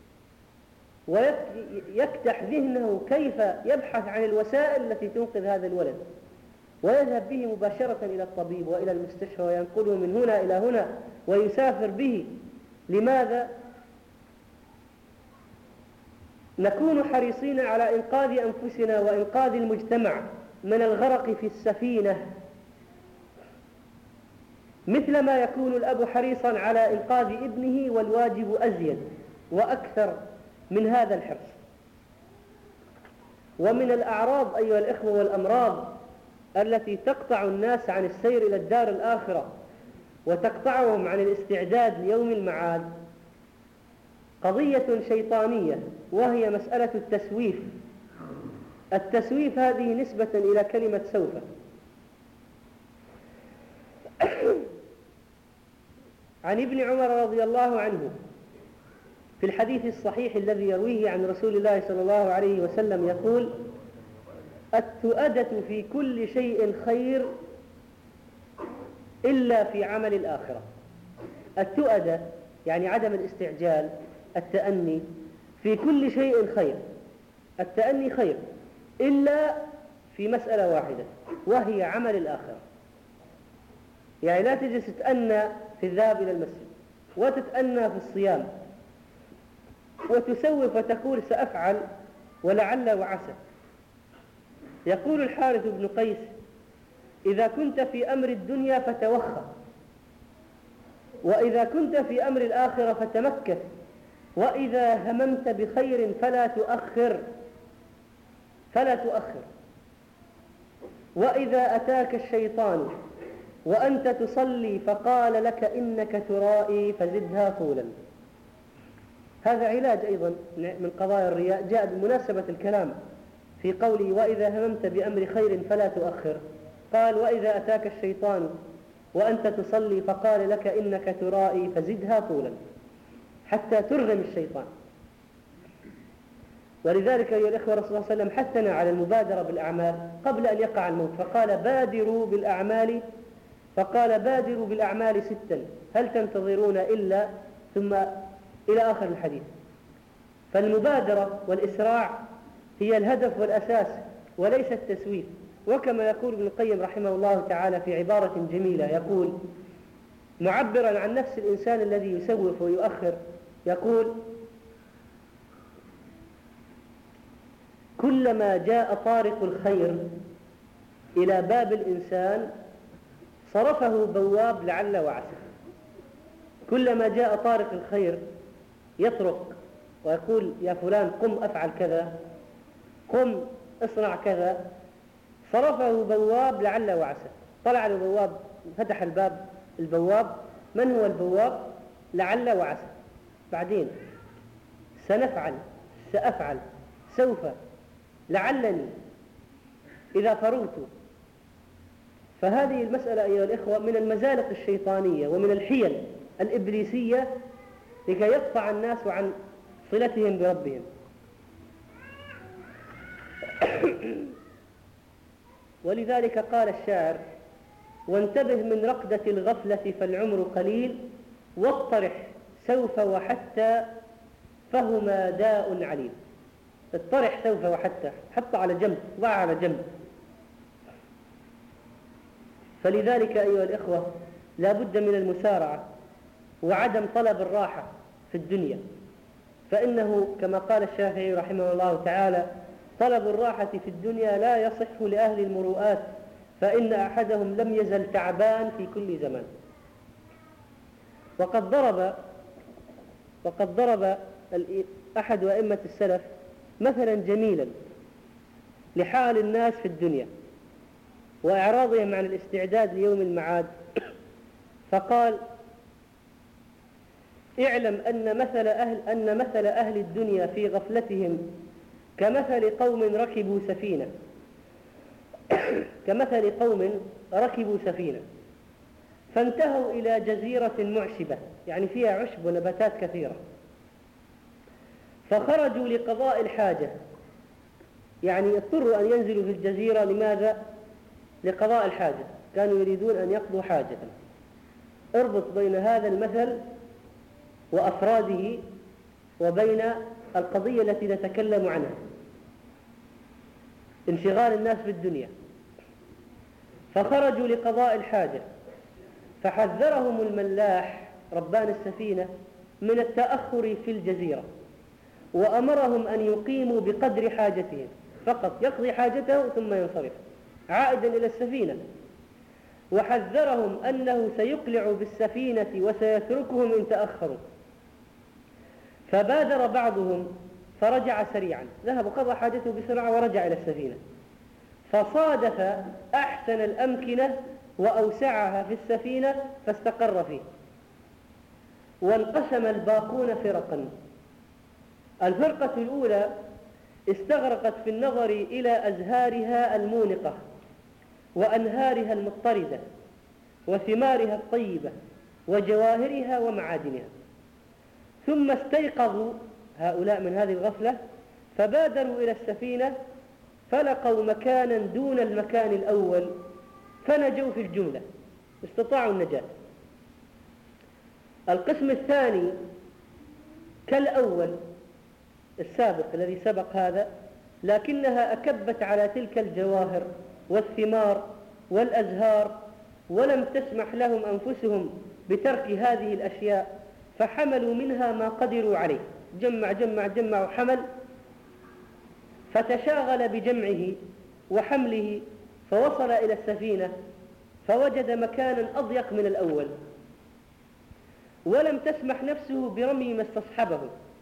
ويفتح ذهنه كيف يبحث عن الوسائل التي تنقذ هذا الولد، ويذهب به مباشرة إلى الطبيب وإلى المستشفى وينقله من هنا إلى هنا ويسافر به. لماذا؟ نكون حريصين على إنقاذ أنفسنا وإنقاذ المجتمع من الغرق في السفينة مثل ما يكون الأب حريصا على إنقاذ ابنه، والواجب أزيد وأكثر من هذا الحرص. ومن الأعراض أيها الإخوة والأمراض التي تقطع الناس عن السير إلى الدار الآخرة وتقطعهم عن الاستعداد ليوم المعاد قضية شيطانية، وهي مسألة التسويف. التسويف هذه نسبة إلى كلمة سوف. عن ابن عمر رضي الله عنه في الحديث الصحيح الذي يرويه عن رسول الله صلى الله عليه وسلم يقول: التؤدة في كل شيء خير إلا في عمل الآخرة. التؤدة يعني عدم الاستعجال، التأني في كل شيء خير. التأني خير إلا في مسألة واحدة، وهي عمل الآخرة. يعني لا تجلس تتأنى في الذهاب إلى المسجد، وتتأنى في الصيام، وتسوف وتقول سأفعل ولعل وعسى. يقول الحارث بن قيس: إذا كنت في أمر الدنيا فتوخى، وإذا كنت في أمر الآخرة فتمكث، وإذا هممت بخير فلا تؤخر وإذا أتاك الشيطان وأنت تصلي فقال لك إنك ترائي فزدها طولا. هذا علاج أيضا من قضايا الرياء، جاء بمناسبة الكلام في قوله: وإذا هممت بأمر خير فلا تؤخر، قال: وإذا أتاك الشيطان وأنت تصلي فقال لك إنك ترائي فزدها طولا، حتى ترغم الشيطان. ولذلك أيها الإخوة رسول الله صلى الله عليه وسلم حثنا على المبادرة بالأعمال قبل أن يقع الموت، فقال: بادروا بالأعمال 6 هل تنتظرون إلا، ثم إلى آخر الحديث. فالمبادرة والإسراع هي الهدف والأساس وليس التسويف. وكما يقول ابن القيم رحمه الله تعالى في عبارة جميلة، يقول معبرا عن نفس الإنسان الذي يسوف ويؤخر، يقول: كلما جاء طارق الخير إلى باب الإنسان صرفه بواب لعل وعسى. كلما جاء طارق الخير يطرق ويقول: يا فلان قم أفعل كذا، قم اصنع كذا، صرفه بواب لعل وعسى. طلع له بواب، فتح البواب. من هو البواب؟ لعل وعسى. بعدين سنفعل، سأفعل، سوف، لعلني، إذا فرغت. فهذه المسألة أيها الإخوة من المزالق الشيطانية ومن الحيل الإبليسية لكي يقطع الناس عن صلتهم بربهم. ولذلك قال الشاعر: وانتبه من رقدة الغفلة فالعمر قليل، واطرح سوف وحتى فهما داء عليل. اطرح سوف وحتى، حط على جنب، ضع على جنب. فلذلك أيها الإخوة لا بد من المسارعة وعدم طلب الراحة في الدنيا، فإنه كما قال الشافعي رحمه الله تعالى: طلب الراحة في الدنيا لا يصح لأهل المروءات، فإن أحدهم لم يزل تعبان في كل زمان. وقد ضرب أحد أئمة السلف مثلا جميلا لحال الناس في الدنيا وإعراضهم عن الاستعداد ليوم المعاد، فقال: اعلم أن مثل أهل الدنيا في غفلتهم كمثل قوم ركبوا سفينة فانتهوا إلى جزيرة معشبة، يعني فيها عشب ونباتات كثيرة، فخرجوا لقضاء الحاجة. يعني اضطروا أن ينزلوا في الجزيرة. لماذا؟ لقضاء الحاجة، كانوا يريدون أن يقضوا حاجة. اربط بين هذا المثل وأفراده وبين القضية التي نتكلم عنها، انشغال الناس بالدنيا. فخرجوا لقضاء الحاجة، فحذرهم الملاح ربان السفينة من التأخر في الجزيرة، وأمرهم أن يقيموا بقدر حاجتهم، فقط يقضي حاجته ثم ينصرف. عائدا إلى السفينة، وحذرهم أنه سيقلع بالسفينة وسيتركهم إن تأخروا. فبادر بعضهم فرجع سريعا، ذهب وقضى حاجته بسرعة ورجع إلى السفينة، فصادف أحسن الأمكنة وأوسعها في السفينة فاستقر فيه. وانقسم الباقون فرقا. الفرقة الأولى استغرقت في النظر إلى أزهارها المونقة وأنهارها المضطردة وثمارها الطيبة وجواهرها ومعادنها، ثم استيقظوا هؤلاء من هذه الغفلة فبادروا إلى السفينة، فلقوا مكانا دون المكان الأول فنجوا في الجملة، استطاعوا النجاة. القسم الثاني كالأول السابق الذي سبق هذا، لكنها أكبت على تلك الجواهر والثمار والأزهار، ولم تسمح لهم أنفسهم بترك هذه الأشياء، فحملوا منها ما قدروا عليه، جمع وحمل، فتشاغل بجمعه وحمله، فوصل إلى السفينة فوجد مكانا أضيق من الأول، ولم تسمح نفسه برمي ما استصحبه،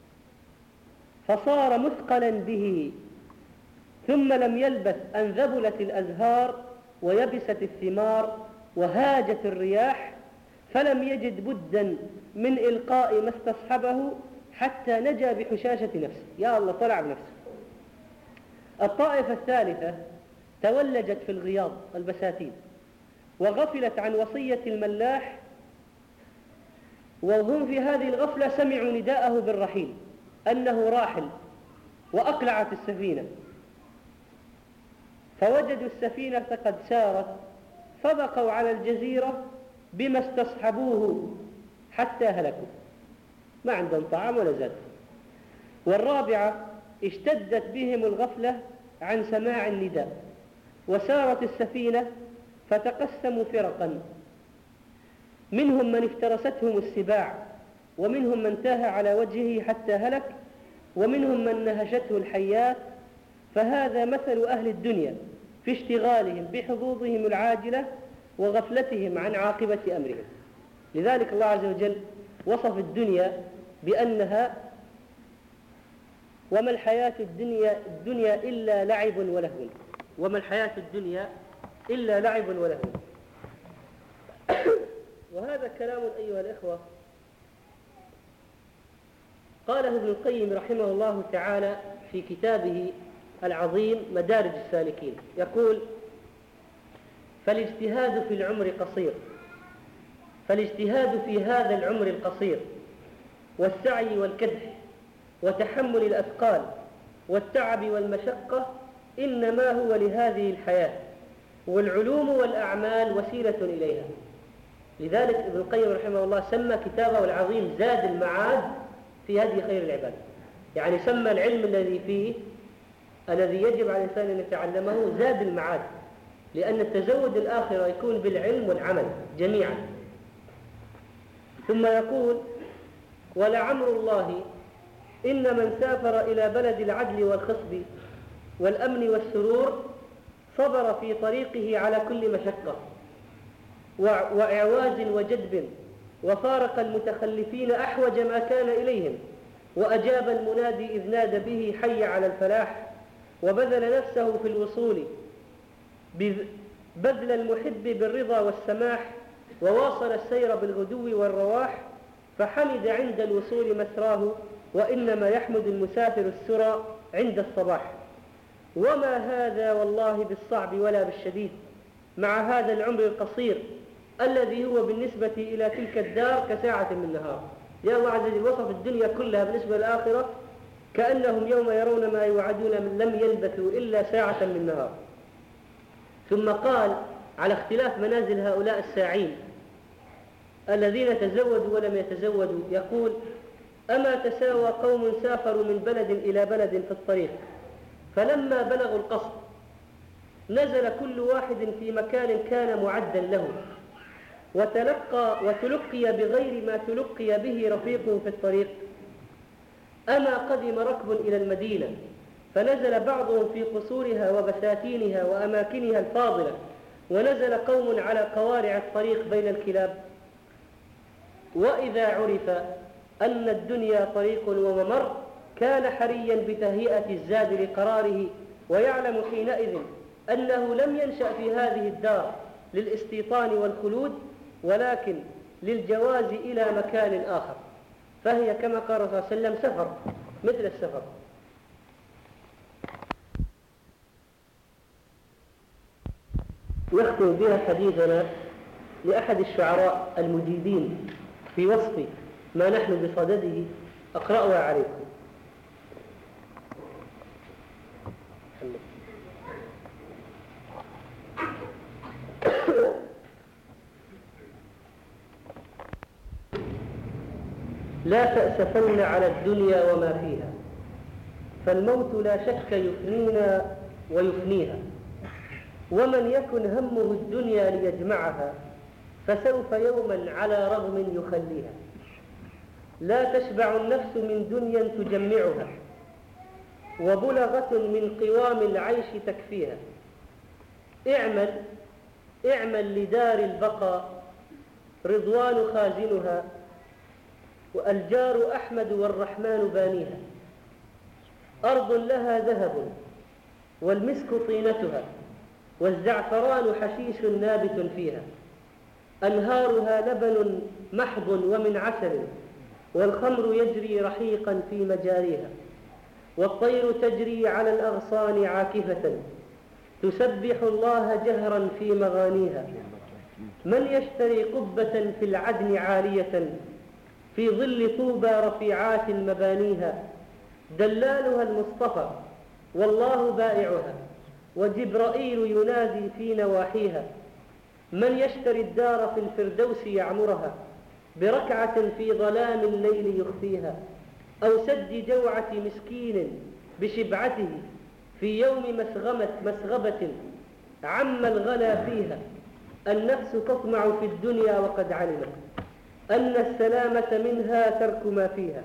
فصار مثقلا به. ثم لم يلبث أن ذبلت الأزهار ويبست الثمار وهاجت الرياح، فلم يجد بدا من إلقاء ما استصحبه حتى نجا بحشاشة نفسه. يا الله، طلع بنفسه. الطائفة الثالثة تولجت في الغياض البساتين وغفلت عن وصية الملاح، وهم في هذه الغفلة سمعوا نداءه بالرحيل أنه راحل، وأقلعت السفينة، فوجدوا السفينة قد سارت، فبقوا على الجزيرة بما استصحبوه حتى هلكوا، ما عندهم طعام ولا زاد. والرابعة اشتدت بهم الغفلة عن سماع النداء، وسارت السفينة فتقسموا فرقا، منهم من افترستهم السباع، ومنهم من تاه على وجهه حتى هلك، ومنهم من نهشته الحيات. فهذا مثل أهل الدنيا في اشتغالهم بحظوظهم العاجلة وغفلتهم عن عاقبة أمرهم. لذلك الله عز وجل وصف الدنيا بأنها وما الحياة الدنيا إلا لعب ولهو، وما الحياة الدنيا إلا لعب ولهو. وهذا كلام أيها الإخوة قاله ابن القيم رحمه الله تعالى في كتابه العظيم مدارج السالكين، يقول: فالاجتهاد في العمر قصير، فالاجتهاد في هذا العمر القصير والسعي والكدح وتحمل الأثقال والتعب والمشقة إنما هو لهذه الحياة، والعلوم والأعمال وسيلة إليها. لذلك ابن القيم رحمه الله سمى كتابه العظيم زاد المعاد في هدي خير العباد، يعني سمى العلم الذي يجب على الإنسان أن يتعلمه زاد المعاد، لأن التزود الآخرة يكون بالعلم والعمل جميعا. ثم يقول: ولعمر الله إن من سافر إلى بلد العدل والخصب والأمن والسرور صبر في طريقه على كل مشقة وإعواز وجدب، وفارق المتخلفين أحوج ما كان إليهم، وأجاب المنادي إذ نادى به حي على الفلاح، وبذل نفسه في الوصول بذل المحب بالرضا والسماح، وواصل السير بالغدو والرواح، فحمد عند الوصول مسراه، وإنما يحمد المسافر السرى عند الصباح. وما هذا والله بالصعب ولا بالشديد مع هذا العمر القصير الذي هو بالنسبة إلى تلك الدار كساعة من نهار. يا الله عز وجل وصف الدنيا كلها بالنسبة للآخرة كأنهم يوم يرون ما يوعدون من لم يلبثوا إلا ساعة من نهار. ثم قال على اختلاف منازل هؤلاء الساعين الذين تزودوا ولم يتزودوا، يقول: أما تساوى قوم سافروا من بلد إلى بلد في الطريق، فلما بلغوا القصد نزل كل واحد في مكان كان معدا له، وتلقي بغير ما تلقي به رفيق في الطريق. أما قدم ركب إلى المدينة فنزل بعضهم في قصورها وبساتينها وأماكنها الفاضلة، ونزل قوم على قوارع الطريق بين الكلاب. وإذا عرف أن الدنيا طريق وممر كان حريا بتهيئة الزاد لقراره، ويعلم حينئذ أنه لم ينشأ في هذه الدار للاستيطان والخلود، ولكن للجواز إلى مكان آخر، فهي كما قال صلى الله عليه وسلم سفر مثل السفر. نختم بها حديثنا لأحد الشعراء المجيدين في وصف ما نحن بصدده، أقرأها عليكم. لا تأسفن على الدنيا وما فيها، فالموت لا شك يفنينا ويفنيها، ومن يكن همه الدنيا ليجمعها فسوف يوما على رغم يخليها. لا تشبع النفس من دنيا تجمعها، وبلغة من قوام العيش تكفيها. اعمل لدار البقاء، رضوان خازنها، والجار أحمد والرحمن بانيها. أرض لها ذهب والمسك طينتها، والزعفران حشيش نابت فيها. أنهارها لبن محض ومن عسل، والخمر يجري رحيقا في مجاريها. والطير تجري على الأغصان عاكفة، تسبح الله جهرا في مغانيها. من يشتري قبة في العدن عالية، في ظل طوبى رفيعات مبانيها. دلالها المصطفى والله بائعها، وجبرائيل ينادي في نواحيها. من يشتري الدار في الفردوس يعمرها، بركعة في ظلام الليل يخفيها. أو سد جوعة مسكين بشبعته، في يوم مسغبة عم الغلا فيها. النفس تطمع في الدنيا وقد علمت أن السلامة منها ترك ما فيها.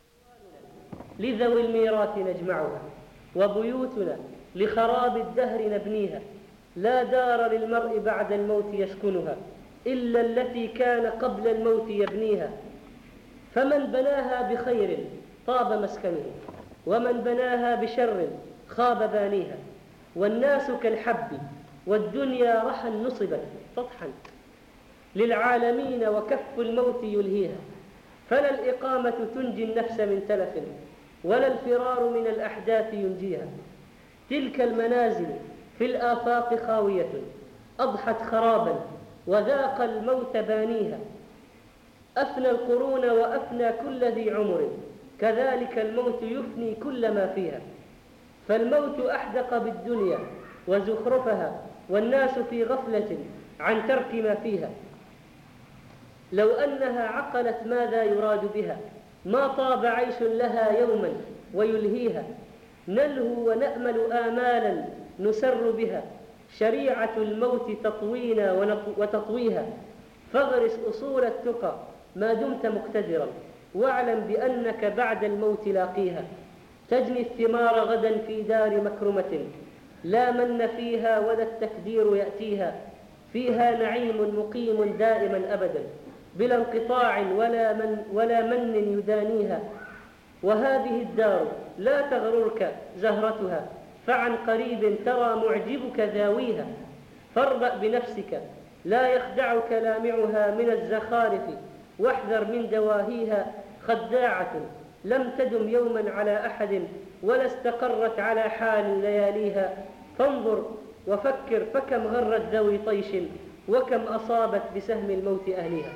لذوي الميراث نجمعها، وبيوتنا لخراب الدهر نبنيها. لا دار للمرء بعد الموت يسكنها، إلا التي كان قبل الموت يبنيها. فمن بناها بخير طاب مسكنه، ومن بناها بشر خاب بانيها. والناس كالحب، والدنيا رحا نصبت سطحا للعالمين، وكف الموت يلهيها. فلا الإقامة تنجي النفس من تلف، ولا الفرار من الأحداث ينجيها. تلك المنازل في الآفاق خاوية، أضحت خرابا وذاق الموت بانيها. أفنى القرون وأفنى كل ذي عمر، كذلك الموت يفني كل ما فيها. فالموت أحدق بالدنيا وزخرفها، والناس في غفلة عن ترك ما فيها. لو أنها عقلت ماذا يراد بها، ما طاب عيش لها يوما ويلهيها. نلهو ونأمل آمالا نسر بها، شريعة الموت تطوينا وتطويها. فاغرس أصول التقى ما دمت مقتدرا، واعلم بأنك بعد الموت لاقيها. تجني الثمار غدا في دار مكرمة، لا من فيها ولا التكدير يأتيها. فيها نعيم مقيم دائما أبدا، بلا انقطاع ولا من يدانيها. وهذه الدار لا تغررك زهرتها، فعن قريب ترى معجبك ذاويها. فاربأ بنفسك لا يخدعك لامعها من الزخارف، واحذر من دواهيها. خداعة لم تدم يوما على أحد، ولا استقرت على حال لياليها. فانظر وفكر، فكم غرت ذوي طيش، وكم أصابت بسهم الموت أهلها.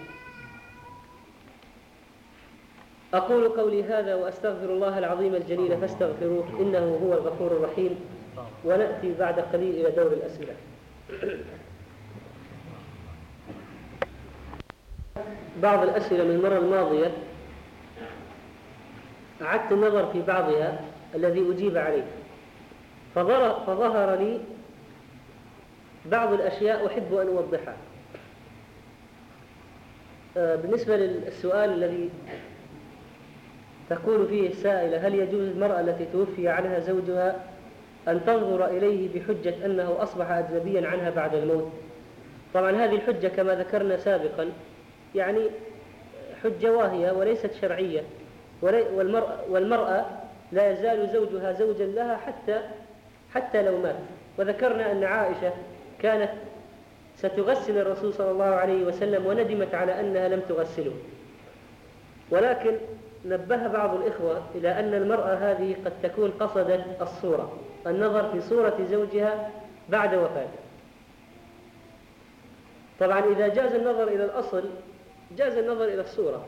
أقول قولي هذا وأستغفر الله العظيم الجليل فاستغفروه إنه هو الغفور الرحيم. ونأتي بعد قليل إلى دور الأسئلة. بعض الأسئلة من المرة الماضية أعدت النظر في بعضها الذي أجيب عليه، فظهر لي بعض الأشياء أحب أن أوضحها. بالنسبة للسؤال الذي تقول فيه السائلة: هل يجوز المرأة التي توفي عنها زوجها أن تنظر إليه بحجة أنه أصبح أجنبيا عنها بعد الموت؟ طبعا هذه الحجة كما ذكرنا سابقا يعني حجة واهية وليست شرعية، والمرأة لا يزال زوجها زوجا لها حتى لو مات. وذكرنا أن عائشة كانت ستغسل الرسول صلى الله عليه وسلم وندمت على أنها لم تغسله، ولكن نبه بعض الإخوة إلى أن المرأة هذه قد تكون قصدت الصورة، النظر في صورة زوجها بعد وفاته. طبعا إذا جاز النظر إلى الأصل جاز النظر إلى الصورة،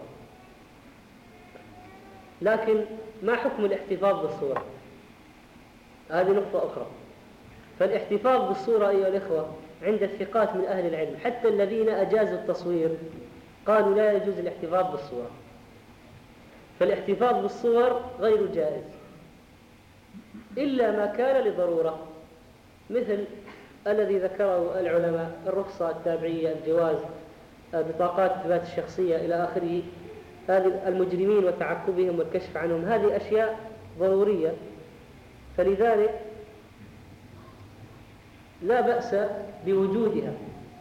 لكن ما حكم الاحتفاظ بالصورة؟ هذه نقطة أخرى. فالاحتفاظ بالصورة أيها الإخوة عند الثقات من أهل العلم حتى الذين أجازوا التصوير قالوا لا يجوز الاحتفاظ بالصورة، فالاحتفاظ بالصور غير جائز إلا ما كان لضرورة، مثل الذي ذكره العلماء: الرخصة التابعية، الجواز، بطاقات إثبات الشخصية إلى آخره. هذه المجرمين وتعقبهم والكشف عنهم هذه أشياء ضرورية، فلذلك لا بأس بوجودها.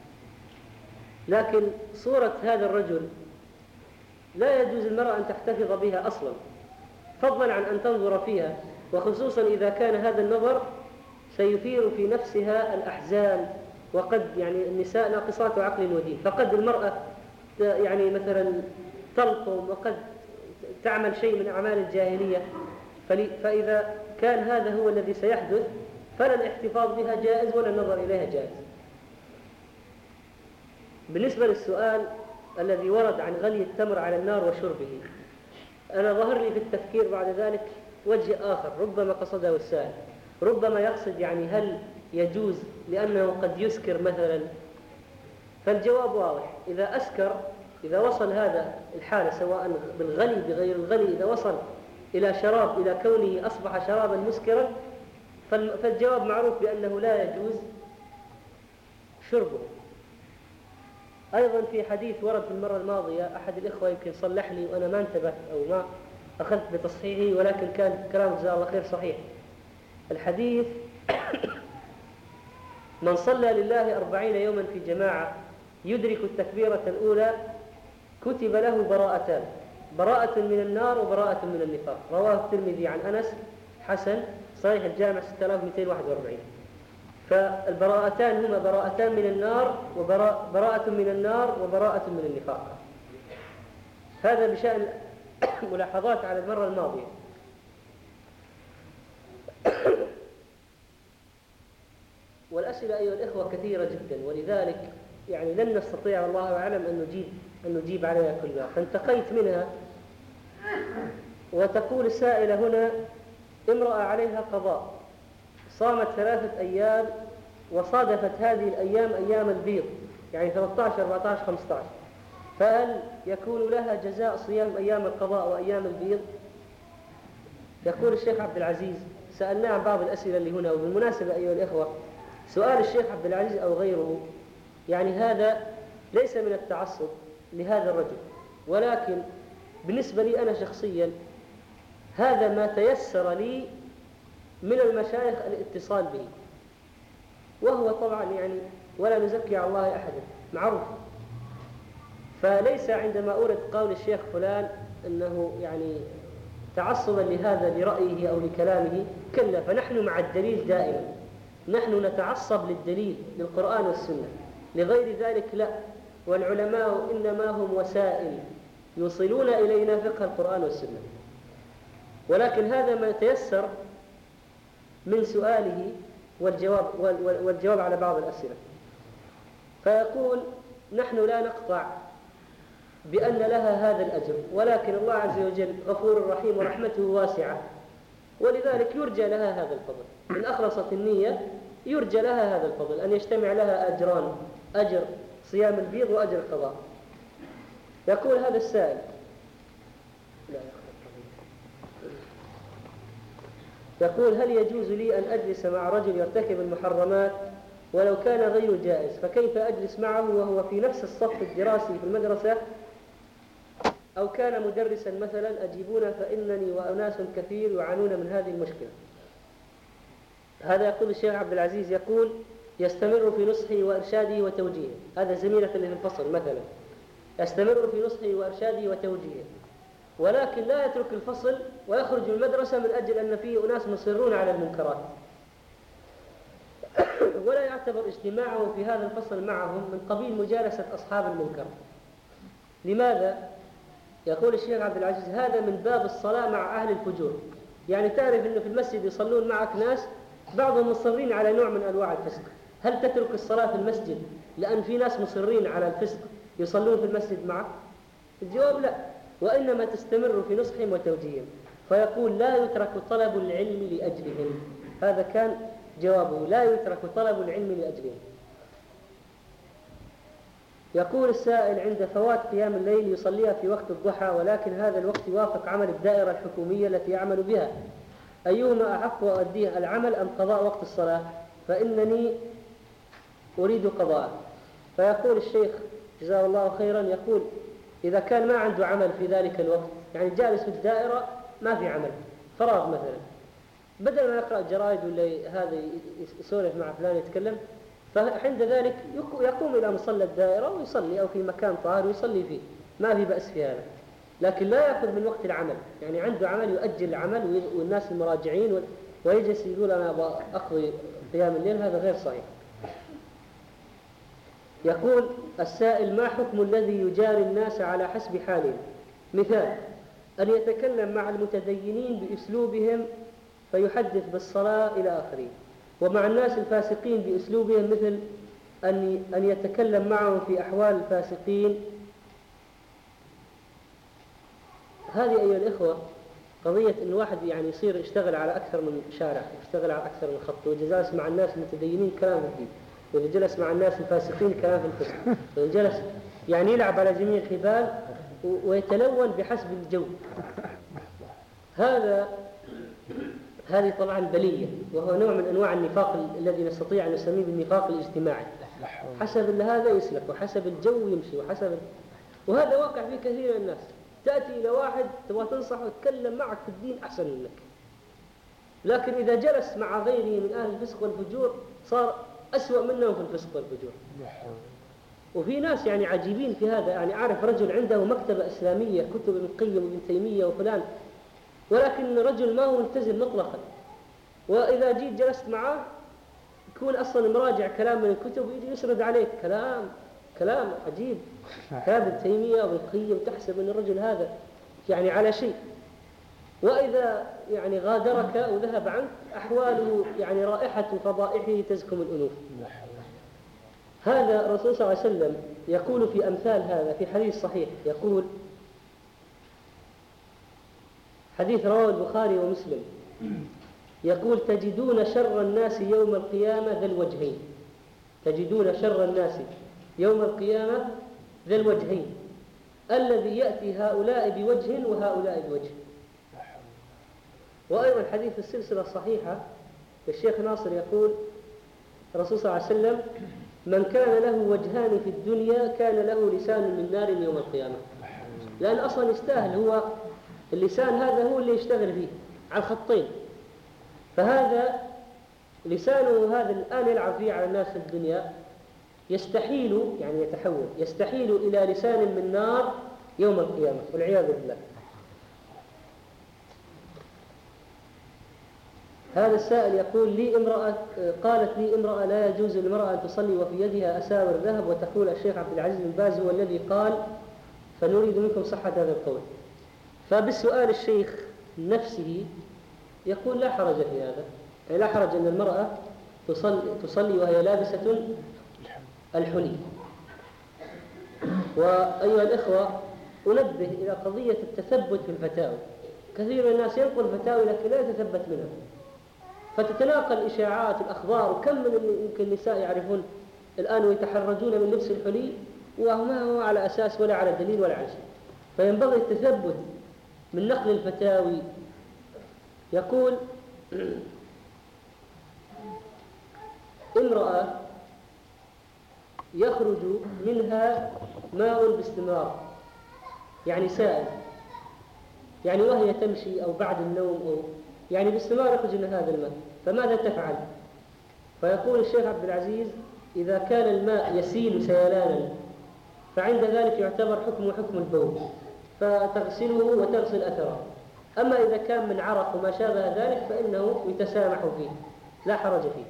لكن صورة هذا الرجل لا يجوز المرأة أن تحتفظ بها أصلا، فضلا عن أن تنظر فيها، وخصوصا إذا كان هذا النظر سيثير في نفسها الأحزان. وقد يعني النساء ناقصات عقل ودين، فقد المرأة يعني مثلا تلطم وقد تعمل شيء من أعمال الجاهلية، فإذا كان هذا هو الذي سيحدث فلا الاحتفاظ بها جائز ولا النظر إليها جائز. بالنسبة للسؤال الذي ورد عن غلي التمر على النار وشربه، أنا ظهر لي في التفكير بعد ذلك وجه آخر ربما قصده السائل، ربما يقصد يعني هل يجوز لأنه قد يسكر مثلا. فالجواب واضح: إذا أسكر، إذا وصل هذا الحالة سواء بالغلي بغير الغلي، إذا وصل إلى شراب، إلى كونه أصبح شرابا مسكرا، فالجواب معروف بأنه لا يجوز شربه. أيضا في حديث ورد في المرة الماضية، أحد الإخوة يمكن صلح لي وأنا ما انتبهت أو ما أخذت بتصحيحه، ولكن كان كلام جزاه الله خير صحيح. الحديث: من صلى لله 40 يوما في جماعة يدرك التكبيرة الأولى كتب له براءتان، براءة من النار وبراءة من النفاق. رواه الترمذي عن أنس، حسن، صحيح الجامع 6241. فالبراءتان هما براءتان من النار وبراءة من النار وبراءة من النفاق. هذا بشأن ملاحظات على المرة الماضية. والأسئلة أيها الإخوة كثيرة جدا، ولذلك يعني لن نستطيع والله أعلم أن نجيب عليها كلها، فانتقيت منها. وتقول السائلة هنا: امرأة عليها قضاء، صامت 3 أيام وصادفت هذه الأيام أيام البيض، يعني 13 14 15، فهل يكون لها جزاء صيام أيام القضاء وأيام البيض؟ يقول الشيخ عبد العزيز: سألنا عن بعض الأسئلة اللي هنا. وبالمناسبة أيها الإخوة، سؤال الشيخ عبد العزيز أو غيره يعني هذا ليس من التعصب لهذا الرجل، ولكن بالنسبة لي أنا شخصيا هذا ما تيسر لي من المشايخ الاتصال به، وهو طبعا يعني ولا نزكي على الله أحدا، معروف. فليس عندما أورد قول الشيخ فلان أنه يعني تعصبا لهذا لرأيه أو لكلامه، كلا، فنحن مع الدليل دائما، نحن نتعصب للدليل، للقرآن والسنة، لغير ذلك لا. والعلماء إنما هم وسائل يوصلون إلينا فقه القرآن والسنة. ولكن هذا ما يتيسر من سؤاله والجواب على بعض الأسئلة. فيقول: نحن لا نقطع بأن لها هذا الأجر، ولكن الله عز وجل غفور رحيم ورحمته واسعة، ولذلك يرجى لها هذا الفضل. إن أخلصت النية يرجى لها هذا الفضل، أن يجتمع لها أجران: أجر صيام البيض وأجر القضاء. يقول هذا السائل: يقول: هل يجوز لي أن أجلس مع رجل يرتكب المحرمات ولو كان غير جائز؟ فكيف أجلس معه وهو في نفس الصف الدراسي في المدرسة أو كان مدرسا مثلا أجيبونا فإنني وأناس كثير يعانون من هذه المشكلة. هذا يقول الشيخ عبد العزيز، يقول يستمر في نصحه وإرشاده وتوجيهه. هذا زميلة اللي في الفصل مثلا يستمر في نصحه وإرشاده وتوجيهه، ولكن لا يترك الفصل ويخرج من المدرسة من أجل أن فيه أناس مصرون على المنكرات، ولا يعتبر اجتماعه في هذا الفصل معهم من قبيل مجالسة أصحاب المنكر. لماذا؟ يقول الشيخ عبد العزيز هذا من باب الصلاة مع أهل الفجور. يعني تعرف أنه في المسجد يصلون معك ناس بعضهم مصرين على نوع من أنواع الفسق، هل تترك الصلاة في المسجد لأن في ناس مصرين على الفسق يصلون في المسجد معك؟ الجواب لا، وإنما تستمر في نصحهم وتوجيههم. فيقول لا يترك طلب العلم لأجلهم. هذا كان جوابه، لا يترك طلب العلم لأجلهم. يقول السائل عند فوات قيام الليل يصليها في وقت الضحى، ولكن هذا الوقت يوافق عمل الدائرة الحكومية التي يعمل بها، أيهما أحق أؤديه العمل أم قضاء وقت الصلاة؟ فإنني أريد قضاء. فيقول الشيخ جزاه الله خيرا، يقول إذا كان ما عنده عمل في ذلك الوقت، يعني جالس في الدائرة ما في عمل، فراغ مثلا، بدل ما يقرأ الجرائد ولا هذا يسولف مع فلان يتكلم، فعند ذلك يقوم إلى مصلى الدائرة ويصلي، أو في مكان طاهر ويصلي فيه، ما في بأس في هذا، لكن لا يأخذ من وقت العمل. يعني عنده عمل يؤجل العمل والناس المراجعين ويجلس يقول أنا أبغى أقضي قيام الليل، هذا غير صحيح. يقول السائل ما حكم الذي يجاري الناس على حسب حالهم؟ مثال أن يتكلم مع المتدينين بأسلوبهم فيحدث بالصلاة إلى آخره، ومع الناس الفاسقين بأسلوبهم مثل أن يتكلم معهم في أحوال الفاسقين. هذه أيها الإخوة قضية أن واحد يعني يصير يشتغل على أكثر من شارع، يشتغل على أكثر من خط، وإذا جلس مع الناس المتدينين كلام في الدين، وإذا جلس مع الناس الفاسقين كلام في الفسق، وإذا جلس يعني يلعب على جميع الحبال ويتلون بحسب الجو. هذه طبعا بلية، وهو نوع من أنواع النفاق الذي نستطيع أن نسميه بالنفاق الاجتماعي. حسب هذا يسلك، وحسب الجو يمشي، وهذا واقع في كثير من الناس. تأتي إلى واحد تبغى تنصحه وتتكلم معك في الدين أحسن منك، لكن إذا جلس مع غيره من أهل الفسق والفجور صار أسوأ منهم في الفسق والفجور. وفي ناس يعني عجيبين في هذا. يعني أعرف رجل عنده مكتبة إسلامية، كتب ابن القيم وابن تيمية وفلان، ولكن رجل ما هو ملتزم مطلقا، وإذا جيت جلست معه يكون أصلا مراجع كلام من الكتب ويجي يسرد عليك كلام عجيب، كلام ابن تيمية وابن القيم، تحسب أن الرجل هذا يعني على شيء، وإذا يعني غادرك وذهب عنك أحواله يعني رائحة فضائحه تزكم الأنوف. هذا الرسول صلى الله عليه وسلم يقول في أمثال هذا في حديث صحيح، يقول حديث رواه البخاري ومسلم، يقول تجدون شر الناس يوم القيامة ذا الوجهين، تجدون شر الناس يوم القيامة ذا الوجهين الذي يأتي هؤلاء بوجه وهؤلاء بوجه. وأيضا حديث في السلسلة الصحيحة الشيخ ناصر يقول الرسول صلى الله عليه وسلم من كان له وجهان في الدنيا كان له لسان من نار يوم القيامة. لأن أصلا يستاهل، هو اللسان هذا هو اللي يشتغل فيه على الخطين، فهذا لسانه هذا الآن يلعب فيه على الناس في الدنيا، يستحيل يعني يستحيل إلى لسان من نار يوم القيامة والعياذ بالله. هذا السائل يقول قالت لي امرأة لا يجوز للمرأة أن تصلي وفي يدها أساور ذهب، وتقول الشيخ عبد العزيز بن باز هو الذي قال، فنريد منكم صحة هذا القول. فبالسؤال الشيخ نفسه يقول لا حرج في هذا، يعني لا حرج أن المرأة تصلي وهي لابسة الحلي. وأيها الإخوة أنبه إلى قضية التثبت في الفتاوى. كثير من الناس ينقل فتاوى لكن لا يتثبت منها، فتتناقل إشاعات الأخبار. وكم من يمكن النساء يعرفون الآن ويتحرجون من لبس الحلي وما هو على أساس ولا على دليل ولا على شيء. فينبغي التثبت من نقل الفتاوي. يقول امرأة يخرج منها ماء باستمرار، يعني سائل، يعني وهي تمشي أو بعد النوم أو يعني باستمرار يخرج من هذا الماء، فماذا تفعل؟ فيقول الشيخ عبد العزيز: إذا كان الماء يسيل سيلانا فعند ذلك يعتبر حكم البول، فتغسله وتغسل أثره. أما إذا كان من عرق وما شابه ذلك فإنه يتسامح فيه، لا حرج فيه.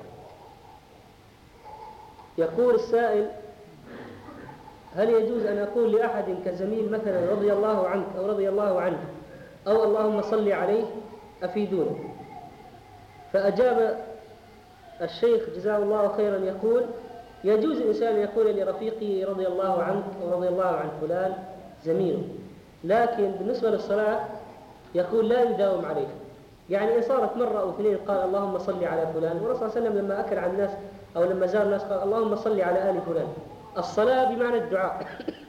يقول السائل: هل يجوز أن أقول لأحد كزميل مثلا رضي الله عنك أو رضي الله عنه أو اللهم صل عليه أفيدونا؟ فأجاب الشيخ جزاه الله خيرا يقول: يجوز الإنسان أن يقول لرفيقه رضي الله عنك أو رضي الله عن فلان زميله، لكن بالنسبة للصلاة يقول لا يداوم عليه. يعني إن صارت مرة أو اثنين قال اللهم صل على فلان، والرسول صلى الله عليه وسلم لما أكل على الناس أو لما زار الناس قال اللهم صل على آل فلان. الصلاة بمعنى الدعاء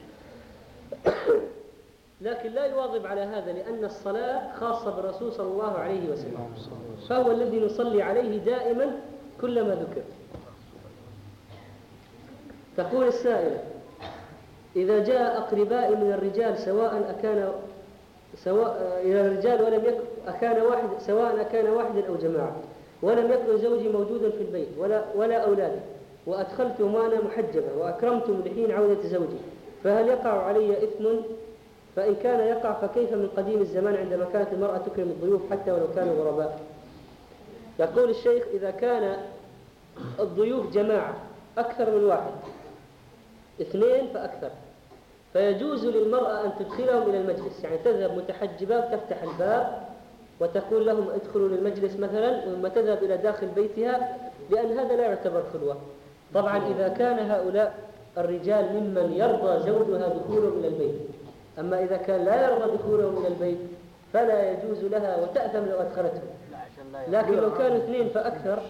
لكن لا يواظب على هذا، لأن الصلاة خاصة بالرسول صلى الله عليه وسلم، فهو الذي نصلي عليه دائما كلما ذكر. تقول السائلة: إذا جاء أقربائي من الرجال إلى الرجال ولم يكن سواء أكان واحدا أو جماعة، ولم يكن زوجي موجودا في البيت ولا أولادي، وأدخلتهم وأنا محجبة وأكرمتم لحين عودة زوجي، فهل يقع علي إثم؟ فإن كان يقع فكيف من قديم الزمان عندما كانت المرأة تكرم الضيوف حتى ولو كانوا غرباء؟ يقول الشيخ: إذا كان الضيوف جماعة أكثر من واحد، اثنين فأكثر، فيجوز للمرأة أن تدخلهم إلى المجلس، يعني تذهب متحجبة تفتح الباب وتقول لهم ادخلوا للمجلس مثلا، ثم تذهب إلى داخل بيتها، لأن هذا لا يعتبر خلوة. طبعا إذا كان هؤلاء الرجال ممن يرضى زوجها دخولهم إلى البيت، أما إذا كان لا يرضى دخولهم إلى البيت فلا يجوز لها وتأثم لو أدخلتهم. لكن لو كانوا اثنين فأكثر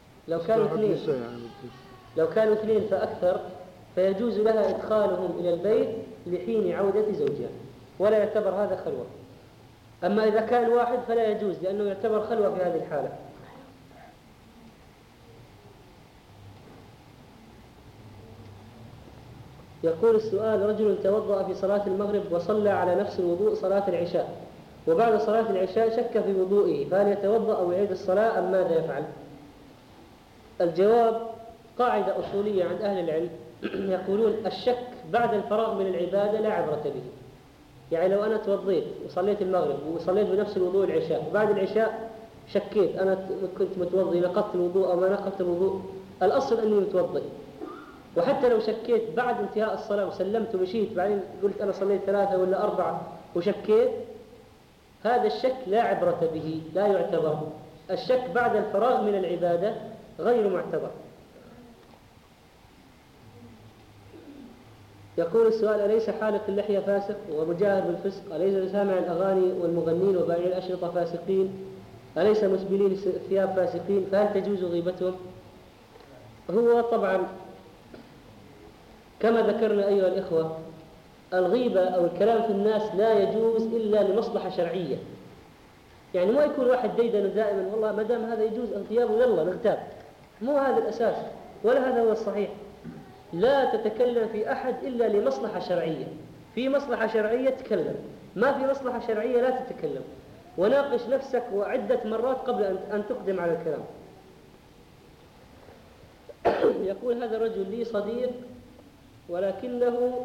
فيجوز لها إدخالهم إلى البيت لحين عودة زوجها، ولا يعتبر هذا خلوة. أما إذا كان واحد فلا يجوز، لأنه يعتبر خلوة في هذه الحالة. يقول السؤال: رجل توضأ في صلاة المغرب وصلى على نفس الوضوء صلاة العشاء، وبعد صلاة العشاء شك في وضوئه، فهل يتوضأ أو يعيد الصلاة أم ماذا يفعل؟ الجواب: قاعدة أصولية عند أهل العلم يقولون الشك بعد الفراغ من العبادة لا عبرة به. يعني لو أنا توضيت وصليت المغرب وصليت بنفس الوضوء العشاء، وبعد العشاء شكيت أنا كنت متوضي نقضت الوضوء أو ما نقضت الوضوء، الأصل أني متوضي. وحتى لو شكيت بعد انتهاء الصلاة وسلمت ومشيت بعدين قلت أنا صليت 3 ولا 4 وشكيت، هذا الشك لا عبرة به، لا يعتبر. الشك بعد الفراغ من العبادة غير معتبر. يقول السؤال: أليس حالق اللحية فاسق ومجاهر بالفسق؟ أليس سامع الأغاني والمغنين وبائعي الأشرطة فاسقين؟ أليس مسبلي الثياب فاسقين؟ فهل تجوز غيبتهم؟ هو طبعا كما ذكرنا أيها الإخوة، الغيبة أو الكلام في الناس لا يجوز إلا لمصلحة شرعية. يعني ما يكون واحد ديدن دائما والله ما دام هذا يجوز اغتيابه يلا نغتاب، مو هذا الأساس ولا هذا هو الصحيح. لا تتكلم في أحد إلا لمصلحة شرعية، في مصلحة شرعية تكلم، ما في مصلحة شرعية لا تتكلم، وناقش نفسك وعدة مرات قبل أن تقدم على الكلام. يقول هذا الرجل لي صديق ولكنه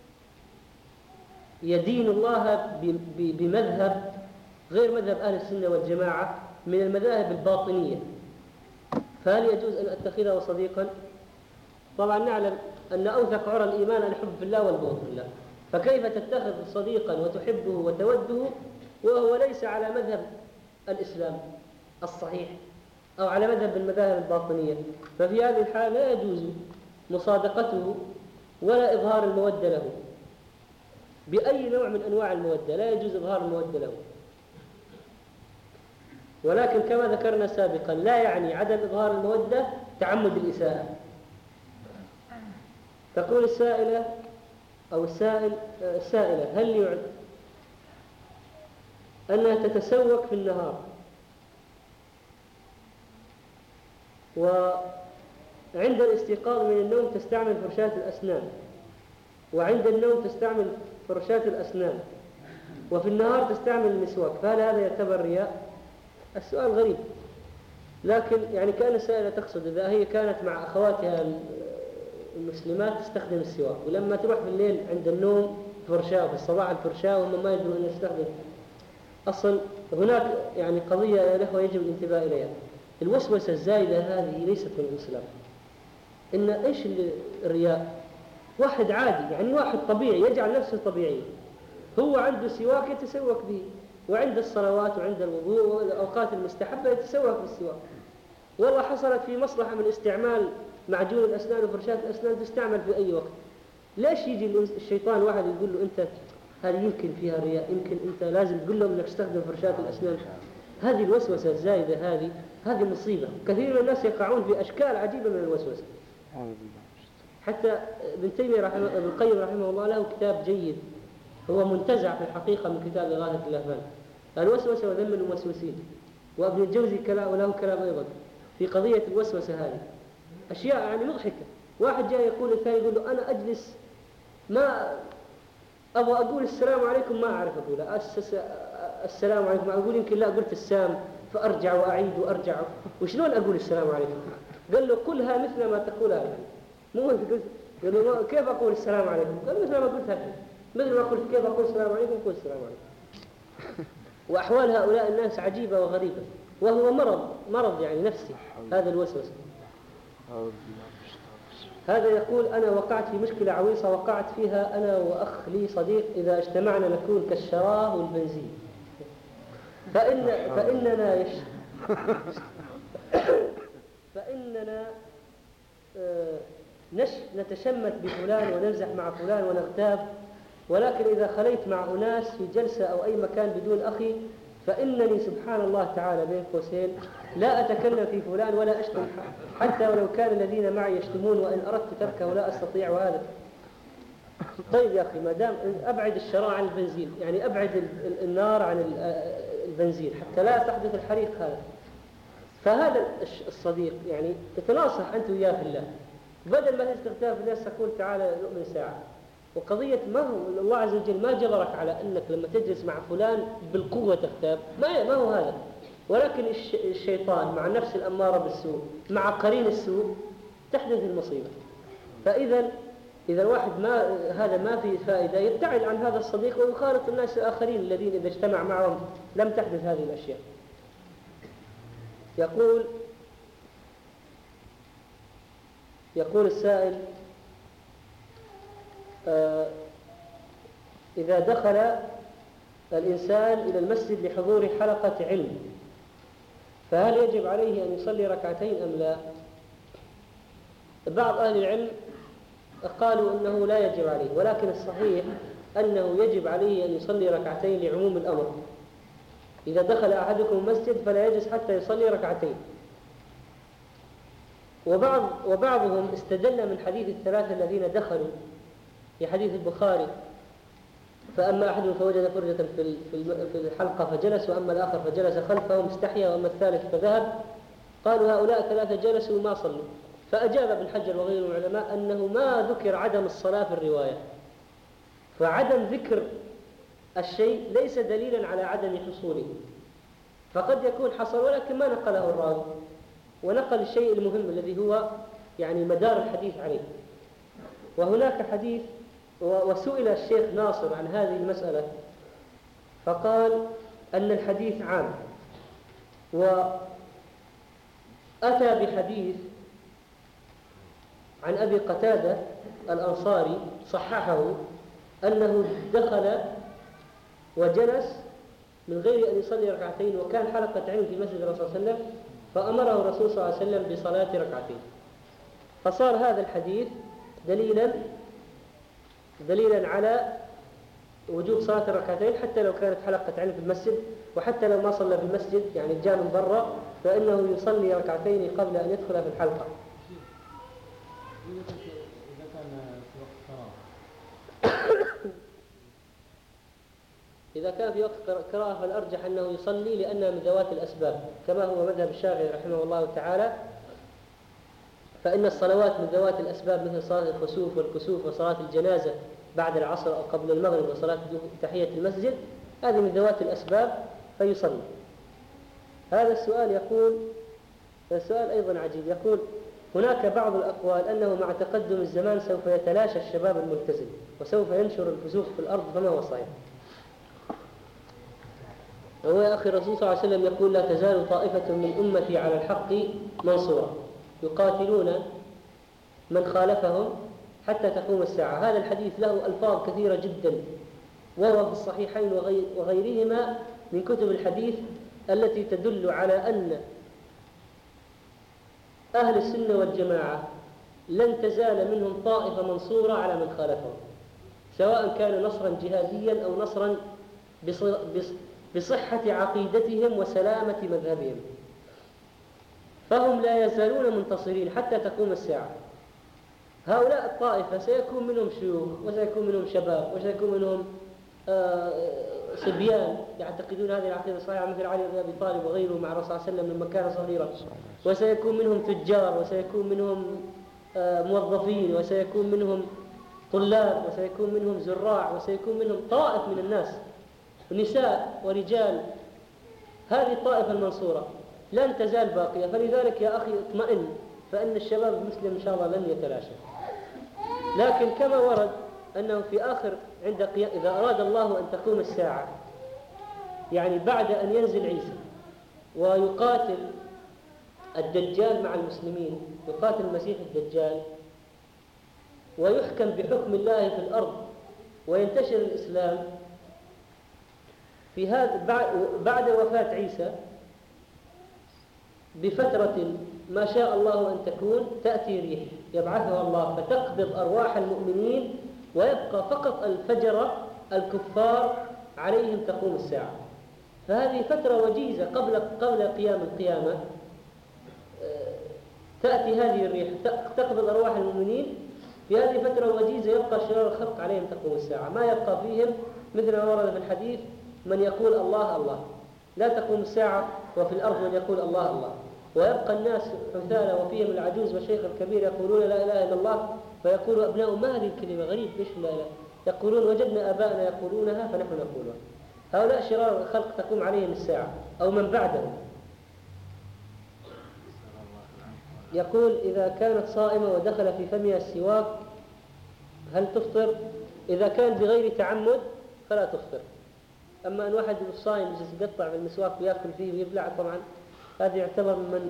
يدين الله بمذهب غير مذهب أهل السنة والجماعة من المذاهب الباطنية، فهل يجوز أن أتخذه صديقا؟ طبعا نعلم أن أوثق عرى الإيمان الحب في الله والبغض في الله، فكيف تتخذ صديقا وتحبه وتوده وهو ليس على مذهب الإسلام الصحيح أو على مذهب المذاهب الباطنية؟ ففي هذه الحالة لا يجوز مصادقته ولا إظهار المودة له بأي نوع من أنواع المودة، لا يجوز إظهار المودة له. ولكن كما ذكرنا سابقا لا يعني عدم إظهار المودة تعمد الإساءة. تقول السائلة أو السائلة: هل يعد أنها تتسوق في النهار وعند الاستيقاظ من النوم تستعمل فرشاة الأسنان، وعند النوم تستعمل فرشاة الأسنان، وفي النهار تستعمل المسواك، فهل هذا يعتبر رياء؟ السؤال غريب، لكن يعني كأن السائلة تقصد إذا هي كانت مع أخواتها المسلمات تستخدم السواك، ولما تروح بالليل عند النوم فرشاة، وفي الصباح الفرشاة، وهم ما يدرون أن يستخدم. أصلا هناك يعني قضية يا الأخوة يجب الانتباه إليها. الوسوسة الزايدة هذه ليست من الإسلام. إن إيش الرياء؟ واحد عادي، يعني واحد طبيعي يجعل نفسه طبيعي، هو عنده سواك يتسوك به، وعند الصلوات وعند الوضوء والأوقات المستحبة يتسوك بالسواك. والله حصلت في مصلحة من استعمال معجون الأسنان وفرشاة الأسنان تستعمل في أي وقت. ليش يجي الشيطان واحد يقول له أنت هذه يمكن فيها رياء، يمكن أنت لازم تقول لهم أنك تستخدم فرشاة الأسنان؟ هذه الوسوسة الزايدة هذه مصيبة. كثير من الناس يقعون في أشكال عجيبة من الوسوسة. حتى ابن القيم رحمه الله له كتاب جيد، هو منتزع في الحقيقة من كتاب إغاثة اللهفان، الوسوسة وذم الموسوسين. وابن الجوزي له كلام أيضا في قضية الوسوسة هذه، أشياء يعني مضحكة. واحد جاء يقول الثاني، يقول له أنا أجلس ما أبغى أقول السلام عليكم، ما أعرف أقول السلام عليكم، أقول يمكن لا قلت السام فأرجع وأعيد وأرجع، وشلون أقول السلام عليكم؟ قال له قلها مثل ما تقولها الآن، مو أنت قلت. قال له كيف أقول السلام عليكم؟ قال مثل ما قلت هكذا، مثل ما قلت كيف أقول السلام عليكم قل السلام عليكم. وأحوال هؤلاء الناس عجيبة وغريبة، وهو مرض يعني نفسي هذا الوسوسة. هذا يقول أنا وقعت في مشكلة عويصة وقعت فيها أنا وأخ لي صديق، إذا اجتمعنا نكون كالشراب والبنزين، فإننا نتشمت بفلان ونمزح مع فلان ونغتاب، ولكن إذا خليت مع أناس في جلسة أو أي مكان بدون أخي فإنني سبحان الله تعالى بين قوسين لا أتكلم في فلان ولا أشتم، حتى ولو كان الذين معي يشتمون، وإن أردت تركه لا أستطيع. وهذا طيب يا أخي، ما دام أبعد الشراع عن البنزين، يعني أبعد النار عن البنزين حتى لا تحدث الحريق هذا. فهذا الصديق يعني تتناصح أنت وياه في الله، بدل ما تستغتاب في الناس تقول تعالى نؤمن ساعة. وقضية ما هو الله عز وجل ما جبرك على أنك لما تجلس مع فلان بالقوة تغتاب، ما هو هذا، ولكن الشيطان مع النفس الأمارة بالسوء مع قرين السوء تحدث المصيبة. فإذا الواحد هذا ما في فائدة، يبتعد عن هذا الصديق ويخالط الناس الآخرين الذين إذا اجتمع معهم لم تحدث هذه الأشياء. يقول السائل إذا دخل الإنسان إلى المسجد لحضور حلقة علم فهل يجب عليه أن يصلي ركعتين أم لا؟ بعض أهل العلم قالوا أنه لا يجب عليه، ولكن الصحيح أنه يجب عليه أن يصلي ركعتين لعموم الأمر. إذا دخل أحدكم المسجد فلا يجلس حتى يصلي ركعتين. وبعضهم استدل من حديث الثلاثة الذين دخلوا في حديث البخاري، فأما أحدهم فوجد فرجة في الحلقة فجلس، وأما الآخر فجلس خلفه مستحيا، وأما الثالث فذهب. قالوا هؤلاء ثلاثة جلسوا ما صلوا. فأجاب ابن حجر وغيره من العلماء أنه ما ذكر عدم الصلاة في الرواية، فعدم ذكر الشيء ليس دليلا على عدم حصوله، فقد يكون حصل ولكن ما نقله الراوي، ونقل الشيء المهم الذي هو يعني مدار الحديث عليه. وهناك حديث، وسئل الشيخ ناصر عن هذه المسألة فقال أن الحديث عام، وأتى بحديث عن أبي قتادة الأنصاري صححه، أنه دخل وجلس من غير أن يصلي ركعتين، وكان حلقة علم في مسجد الرسول صلى الله عليه وسلم، فأمره الرسول صلى الله عليه وسلم بصلاة ركعتين. فصار هذا الحديث دليلا على وجوب صلاة الركعتين حتى لو كانت حلقة علم في المسجد، وحتى لو ما صلى في المسجد يعني جاء من برا فإنه يصلي ركعتين قبل أن يدخل في الحلقة. إذا كان في وقت قراءة إذا كان في وقت قراءة فالأرجح أنه يصلي، لأنها من ذوات الأسباب كما هو مذهب الشافعي رحمه الله تعالى، فإن الصلوات من ذوات الأسباب مثل صلاة الخسوف والكسوف وصلاة الجنازة بعد العصر أو قبل المغرب وصلاة تحية المسجد هذه من ذوات الأسباب فيصلي. هذا السؤال يقول، السؤال أيضا عجيب، يقول هناك بعض الأقوال أنه مع تقدم الزمان سوف يتلاشى الشباب الملتزم وسوف ينشر الفسوق في الأرض، فما هو صحيح؟ وهو يا أخي الرسول صلى الله عليه وسلم يقول لا تزال طائفة من أمتي على الحق منصورة يقاتلون من خالفهم حتى تقوم الساعة. هذا الحديث له ألفاظ كثيرة جدا، وهو في الصحيحين وغيرهما من كتب الحديث التي تدل على أن أهل السنة والجماعة لن تزال منهم طائفة منصورة على من خالفهم، سواء كان نصرا جهاديا أو نصرا بصحة عقيدتهم وسلامة مذهبهم، فهم لا يزالون منتصرين حتى تقوم الساعة. هؤلاء الطائفة سيكون منهم شيوخ وسيكون منهم شباب وسيكون منهم صبيان يعتقدون هذه العقيدة الصحيحة مثل علي بن أبي طالب وغيره مع الرسول صلى الله عليه وسلم لما كان صغيرا، وسيكون منهم تجار وسيكون منهم موظفين وسيكون منهم طلاب وسيكون منهم زراع وسيكون منهم طائف من الناس نساء ورجال. هذه الطائفة المنصورة لن تزال باقية، فلذلك يا أخي اطمئن فإن الشباب المسلم إن شاء الله لن يتلاشى. لكن كما ورد أنه في آخر إذا أراد الله أن تقوم الساعة، يعني بعد أن ينزل عيسى ويقاتل الدجال مع المسلمين، يقاتل المسيح الدجال ويحكم بحكم الله في الأرض وينتشر الإسلام، في هذا بعد وفاة عيسى بفترة ما شاء الله أن تكون تأتي ريح يبعثها الله فتقبض أرواح المؤمنين ويبقى فقط الفجرة الكفار عليهم تقوم الساعة. فهذه فترة وجيزة قبل قيام القيامة، تأتي هذه الريح تقبض أرواح المؤمنين، في هذه فترة وجيزة يبقى شرار الخلق عليهم تقوم الساعة، ما يبقى فيهم مثل ما ورد في الحديث من يقول الله الله، لا تقوم الساعة وفي الأرض من يقول الله الله، ويبقى الناس حثالة وفيهم العجوز والشيخ الكبير يقولون لا إله إلا الله، فيقول أبناء ما هذه الكلمة غريب ليش لا إله، يقولون وجدنا آباءنا يقولونها فنحن نقولها. هؤلاء شرار الخلق تقوم عليهم الساعة أو من بعدهم. يقول إذا كانت صائمة ودخل في فمها السواك هل تفطر؟ إذا كان بغير تعمد فلا تفطر. أما أن واحد صائم يقطع بالمسواك ويأكل فيه ويبلع، طبعا هذا يعتبر من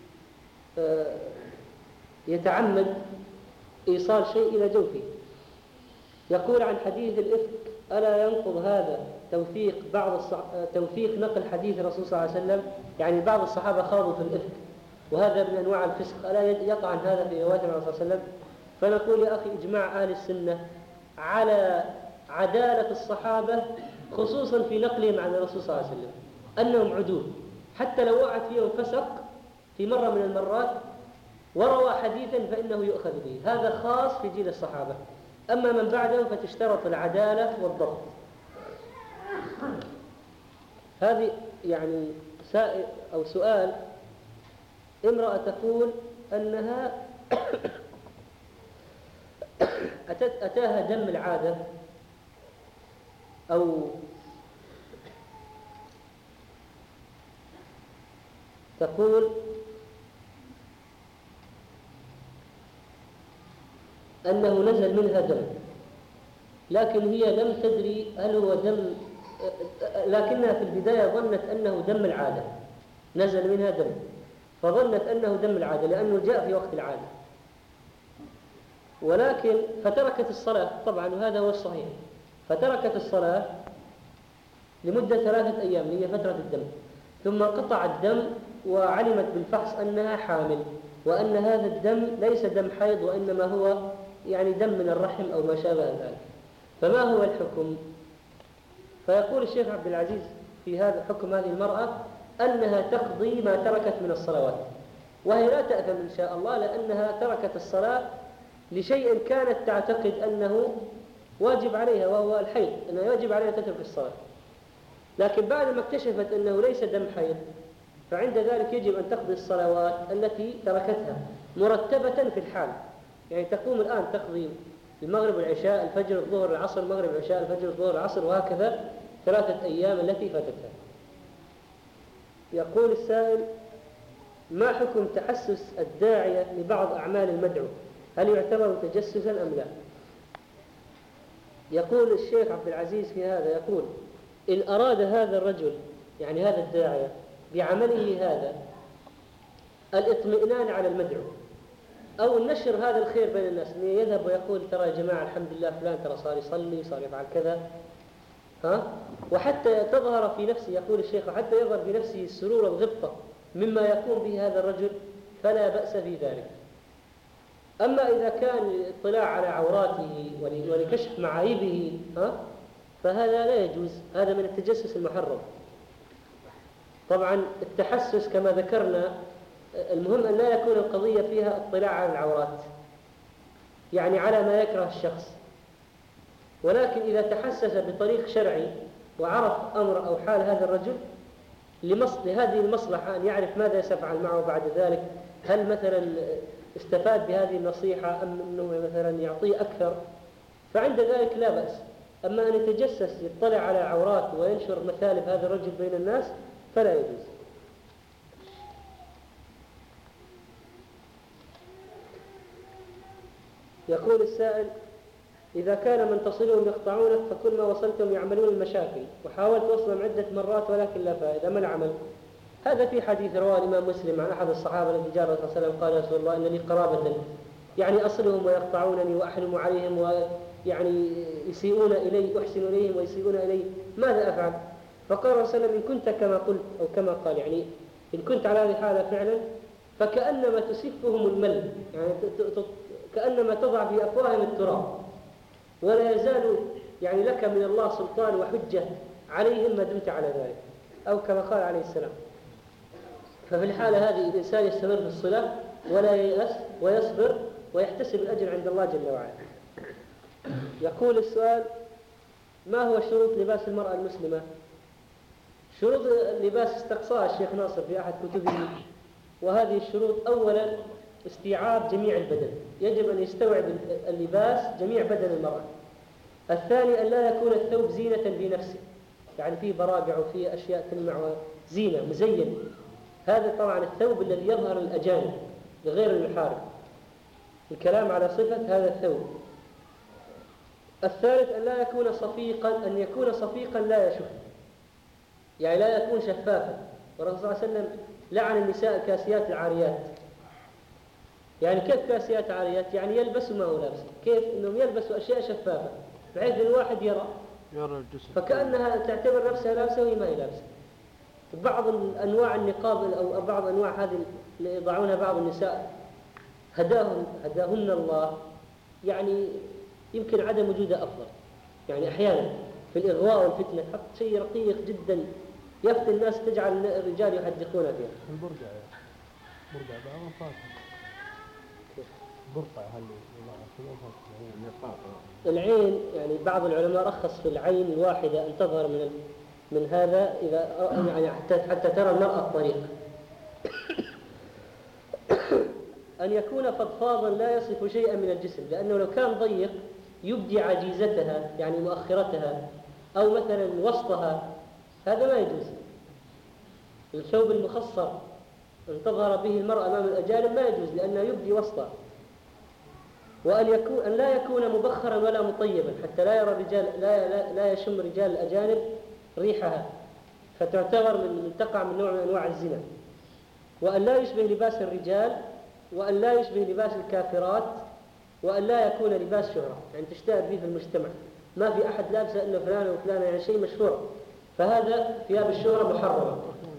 يتعمد إيصال شيء إلى جوفه. يقول عن حديث الإفك ألا ينقض هذا توثيق نقل حديث الرسول صلى الله عليه وسلم؟ يعني بعض الصحابة خاضوا في الإفك وهذا من أنواع الفسق، ألا يطعن هذا في رواية الرسول صلى الله عليه وسلم؟ فنقول يا أخي إجماع أهل السنة على عدالة الصحابة خصوصا في نقلهم عن الرسول صلى الله عليه وسلم أنهم عدول، حتى لو وقعت فيهم فسق في مرة من المرات وروى حديثا فإنه يؤخذ به، هذا خاص في جيل الصحابة. أما من بعدهم فتشترط العدالة والضبط. هذه يعني سؤال امرأة تقول أنها أتاها دم العادة أو تقول أنه نزل منها دم، لكن هي لم تدري هل هو دم، لكنها في البداية ظنت أنه دم العادة، نزل منها دم فظنت أنه دم العادة لأنه جاء في وقت العادة، ولكن فتركت الصلاة طبعا وهذا هو الصحيح، فتركت الصلاة لمدة 3 أيام هي فترة الدم، ثم انقطع الدم وعلمت بالفحص أنها حامل وأن هذا الدم ليس دم حيض وإنما هو يعني دم من الرحم أو ما شابه ذلك، فما هو الحكم؟ فيقول الشيخ عبد العزيز في هذا حكم هذه المرأة أنها تقضي ما تركت من الصلوات، وهي لا تأثم إن شاء الله لأنها تركت الصلاة لشيء كانت تعتقد أنه واجب عليها وهو الحيض، أنه يجب عليها تترك الصلاة، لكن بعد ما اكتشفت أنه ليس دم حيض فعند ذلك يجب أن تقضي الصلوات التي تركتها مرتبة في الحال، يعني تقوم الآن تقضي المغرب والعشاء الفجر الظهر العصر المغرب العشاء الفجر الظهر العصر وهكذا 3 أيام التي فاتتها. يقول السائل: ما حكم تحسس الداعية لبعض أعمال المدعو؟ هل يعتبر تجسسا أم لا؟ يقول الشيخ عبد العزيز في هذا، يقول: إن أراد هذا الرجل يعني هذا الداعية بعمله هذا الاطمئنان على المدعو أو النشر هذا الخير بين الناس، أن يذهب ويقول ترى يا جماعة الحمد لله فلان ترى صار يصلي صار يفعل كذا، وحتى تظهر في نفسه، يقول الشيخ، وحتى يظهر في نفسه السرور والغبطة مما يقوم به هذا الرجل فلا بأس في ذلك. أما إذا كان الاطلاع على عوراته ولكشف معايبه فهذا لا يجوز، هذا من التجسس المحرم. طبعا التحسس كما ذكرنا المهم أن لا يكون القضية فيها اطلاع على العورات، يعني على ما يكره الشخص، ولكن إذا تحسس بطريق شرعي وعرف أمر أو حال هذا الرجل لهذه المصلحة، أن يعرف ماذا سيفعل معه بعد ذلك، هل مثلا استفاد بهذه النصيحة أم أنه مثلا يعطيه أكثر، فعند ذلك لا بأس. أما أن يتجسس يطلع على عورات وينشر مثالب هذا الرجل بين الناس فلا يجوز. يقول السائل: إذا كان من تصلهم يقطعونك فكل ما وصلتهم يعملون المشاكل وحاولت وصلهم عدة مرات ولكن لا فائدة، ما العمل؟ هذا في حديث رواه الإمام مسلم عن أحد الصحابة الذي جاء الرسول صلى الله عليه وسلم قال: يا رسول الله إن لي قرابة يعني أصلهم ويقطعونني وأحلم عليهم ويعني يسيئون إلي، أحسن إليهم ويسيئون إلي، ماذا أفعل؟ فقال الرسول صلى الله عليه وسلم: إن كنت كما قلت أو كما قال، يعني إن كنت على هذه الحالة فعلا فكأنما تسفهم المل، يعني كأنما تضع في أفواههم التراب، ولا يزال يعني لك من الله سلطان وحجة عليهم ما دمت على ذلك، أو كما قال عليه السلام. ففي الحالة هذه الإنسان يستمر في الصلاة ولا ييأس ويصبر ويحتسب الأجر عند الله جل وعلا. يقول السؤال: ما هو شروط لباس المرأة المسلمة؟ شروط اللباس استقصاها الشيخ ناصر في أحد كتبه، وهذه الشروط: أولا استيعاب جميع البدن، يجب أن يستوعب اللباس جميع بدن المرأة. الثاني أن لا يكون الثوب زينة بنفسه، يعني فيه براجع وفيه أشياء تلمع وزينة مزين، هذا طبعا الثوب الذي يظهر الأجانب لغير المحارم، الكلام على صفة هذا الثوب. الثالث أن لا يكون صفيقا، أن يكون صفيقا لا يشف، يعني لا يكون شفافا. والرسول صلى الله عليه وسلم لعن النساء الكاسيات العاريات. يعني كيف كاسيات عاريات؟ يعني يلبسوا ما هو لابس، كيف انهم يلبسوا اشياء شفافه بحيث الواحد يرى الجسم، فكأنها تعتبر نفسها لابسه وهي ما هي لابسه. بعض انواع النقاب او بعض انواع هذه اللي يضعونها بعض النساء هداهن الله، يعني يمكن عدم وجودها افضل، يعني احيانا في الاغواء والفتنه حط شيء رقيق جدا يفتن الناس، تجعل الرجال يحدقون فيها. البرقع برقع بعض فاتح برقع، هل العين، يعني بعض العلماء رخص في العين الواحدة أن تظهر من هذا إذا يعني حتى ترى المرأة الطريق. أن يكون فضفاضا لا يصف شيئا من الجسم، لأنه لو كان ضيق يبدي عجيزتها يعني مؤخرتها أو مثلا وسطها، هذا ما يجوز. الثوب المخصر أن تظهر به المرأة أمام الأجانب ما يجوز، لأنه يبدي وسطها. وأن لا يكون مبخرا ولا مطيبا حتى لا يرى رجال لا يشم رجال الأجانب ريحها، فتعتبر من تقع من نوع من أنواع الزنا. وأن لا يشبه لباس الرجال، وأن لا يشبه لباس الكافرات، وأن لا يكون لباس شهرة، يعني تشتهر به في المجتمع، ما في أحد لابسه إلا فلان وفلانة، يعني شيء مشهور، فهذا ثياب الشهرة محرمة.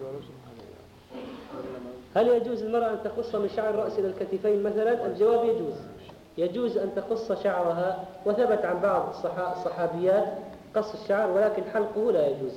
هل يجوز المرأة أن تقص من شعر الرأس إلى الكتفين مثلا؟ الجواب يجوز. يجوز أن تقص شعرها، وثبت عن بعض الصحابيات قص الشعر، ولكن حلقه لا يجوز.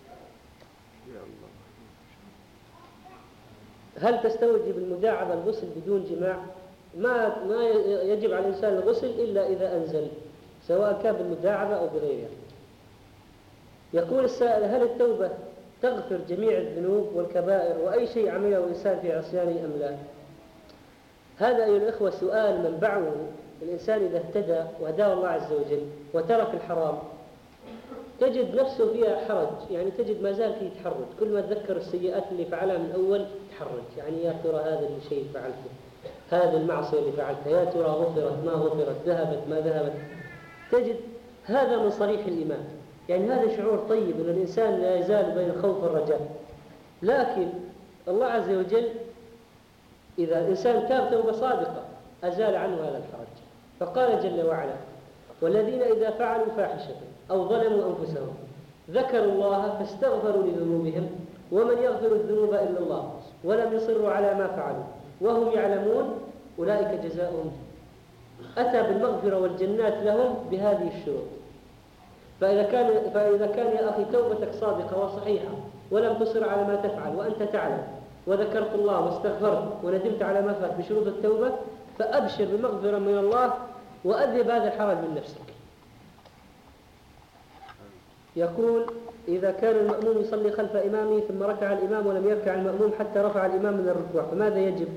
هل تستوجب المداعبة الغسل بدون جماع؟ ما يجب على الإنسان الغسل إلا إذا أنزل، سواء كان بالمداعبة أو بغيرها. يقول السائل: هل التوبة تغفر جميع الذنوب والكبائر وأي شيء عمله الإنسان في عصيانه أم لا؟ هذا أيها الإخوة سؤال منبعه الإنسان إذا اهتدى وهداه الله عز وجل وترك الحرام تجد نفسه فيها حرج، يعني تجد ما زال فيه تحرج، كل ما تذكر السيئات اللي فعلها من أول تحرج، يعني يا ترى هذا الشيء فعلته، هذه المعصية اللي فعلتها، يا ترى غفرت ما غفرت، ذهبت ما ذهبت. تجد هذا من صريح الإيمان، يعني هذا شعور طيب أن الإنسان لا يزال بين الخوف والرجاء. لكن الله عز وجل إذا الإنسان تاب توبة صادقة أزال عنه هذا الحرج، فقال جل وعلا: والذين إذا فعلوا فاحشة أو ظلموا أنفسهم ذكروا الله فاستغفروا لذنوبهم ومن يغفر الذنوب إلا الله ولم يصروا على ما فعلوا وهم يعلمون أولئك جزاؤهم. أتى بالمغفرة والجنات لهم بهذه الشروط. فإذا كان يا أخي توبتك صادقة وصحيحة ولم تصر على ما تفعل وأنت تعلم وذكرت الله واستغفرت وندمت على ما فات بشروط التوبة، فأبشر بمغفرة من الله وأذهب هذا الحرج من نفسك. يقول: إذا كان المأموم يصلي خلف إمامه ثم ركع الإمام ولم يركع المأموم حتى رفع الإمام من الركوع فماذا يجب؟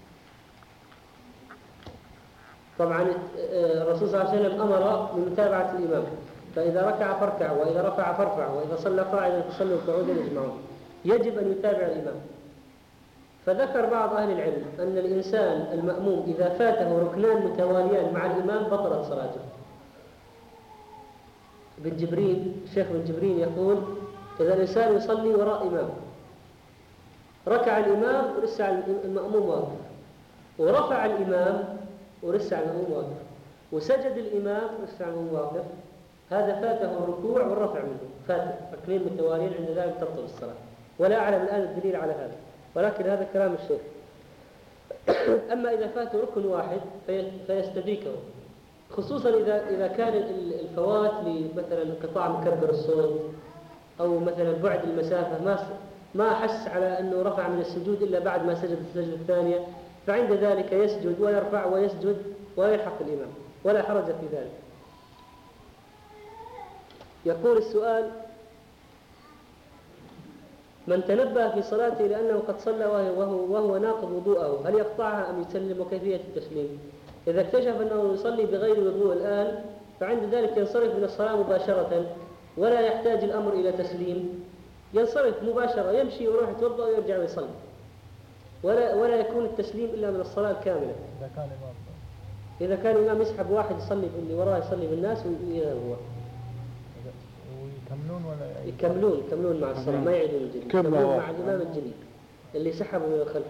طبعا الرسول صلى الله عليه وسلم أمر بمتابعة الإمام، فإذا ركع فاركع وإذا رفع فارفع وإذا صلى قاعدا فصلوا قعودا يجمعون. يجب أن يتابع الإمام. فذكر بعض أهل العلم أن الإنسان المأموم إذا فاته ركنان متواليان مع الإمام بطلت صلاته. الشيخ بن جبرين يقول: إذا الإنسان يصلي وراء إمام ركع الإمام ولسه المأموم واقف، ورفع الإمام ولسه المأموم واقف، وسجد الإمام ولسه المأموم واقف، هذا فاته الركوع والرفع منه، فاته ركنين متواليين، عند ذلك تبطل الصلاة. ولا أعلم الآن الدليل على هذا، ولكن هذا كلام الشيخ. أما إذا فاته ركن واحد فيستدركه، خصوصا إذا كان الفوات مثلا انقطاع مكبر الصوت أو مثلا بعد المسافة ما أحس على أنه رفع من السجود إلا بعد ما سجد السجدة الثانية، فعند ذلك يسجد ويرفع ويسجد ويلحق الإمام، ولا حرج في ذلك. يقول السؤال: من تنبه في صلاته لأنه قد صلى وهو ناقض وضوءه هل يقطعها أم يسلم، وكيفية التسليم؟ إذا اكتشف أنه يصلي بغير وضوء الآن فعند ذلك ينصرف من الصلاة مباشرة ولا يحتاج الأمر إلى تسليم، ينصرف مباشرة، يمشي ويروح يتوضأ ويرجع ويصلي، ولا يكون التسليم إلا من الصلاة الكاملة. إذا كان إمام يسحب واحد يصلي اللي وراه يصلي بالناس ويذهب هو. يكملون مع الصلاة، ما يعيدون الجديد، يكملون مع الإمام الجديد اللي سحبه من الخلف.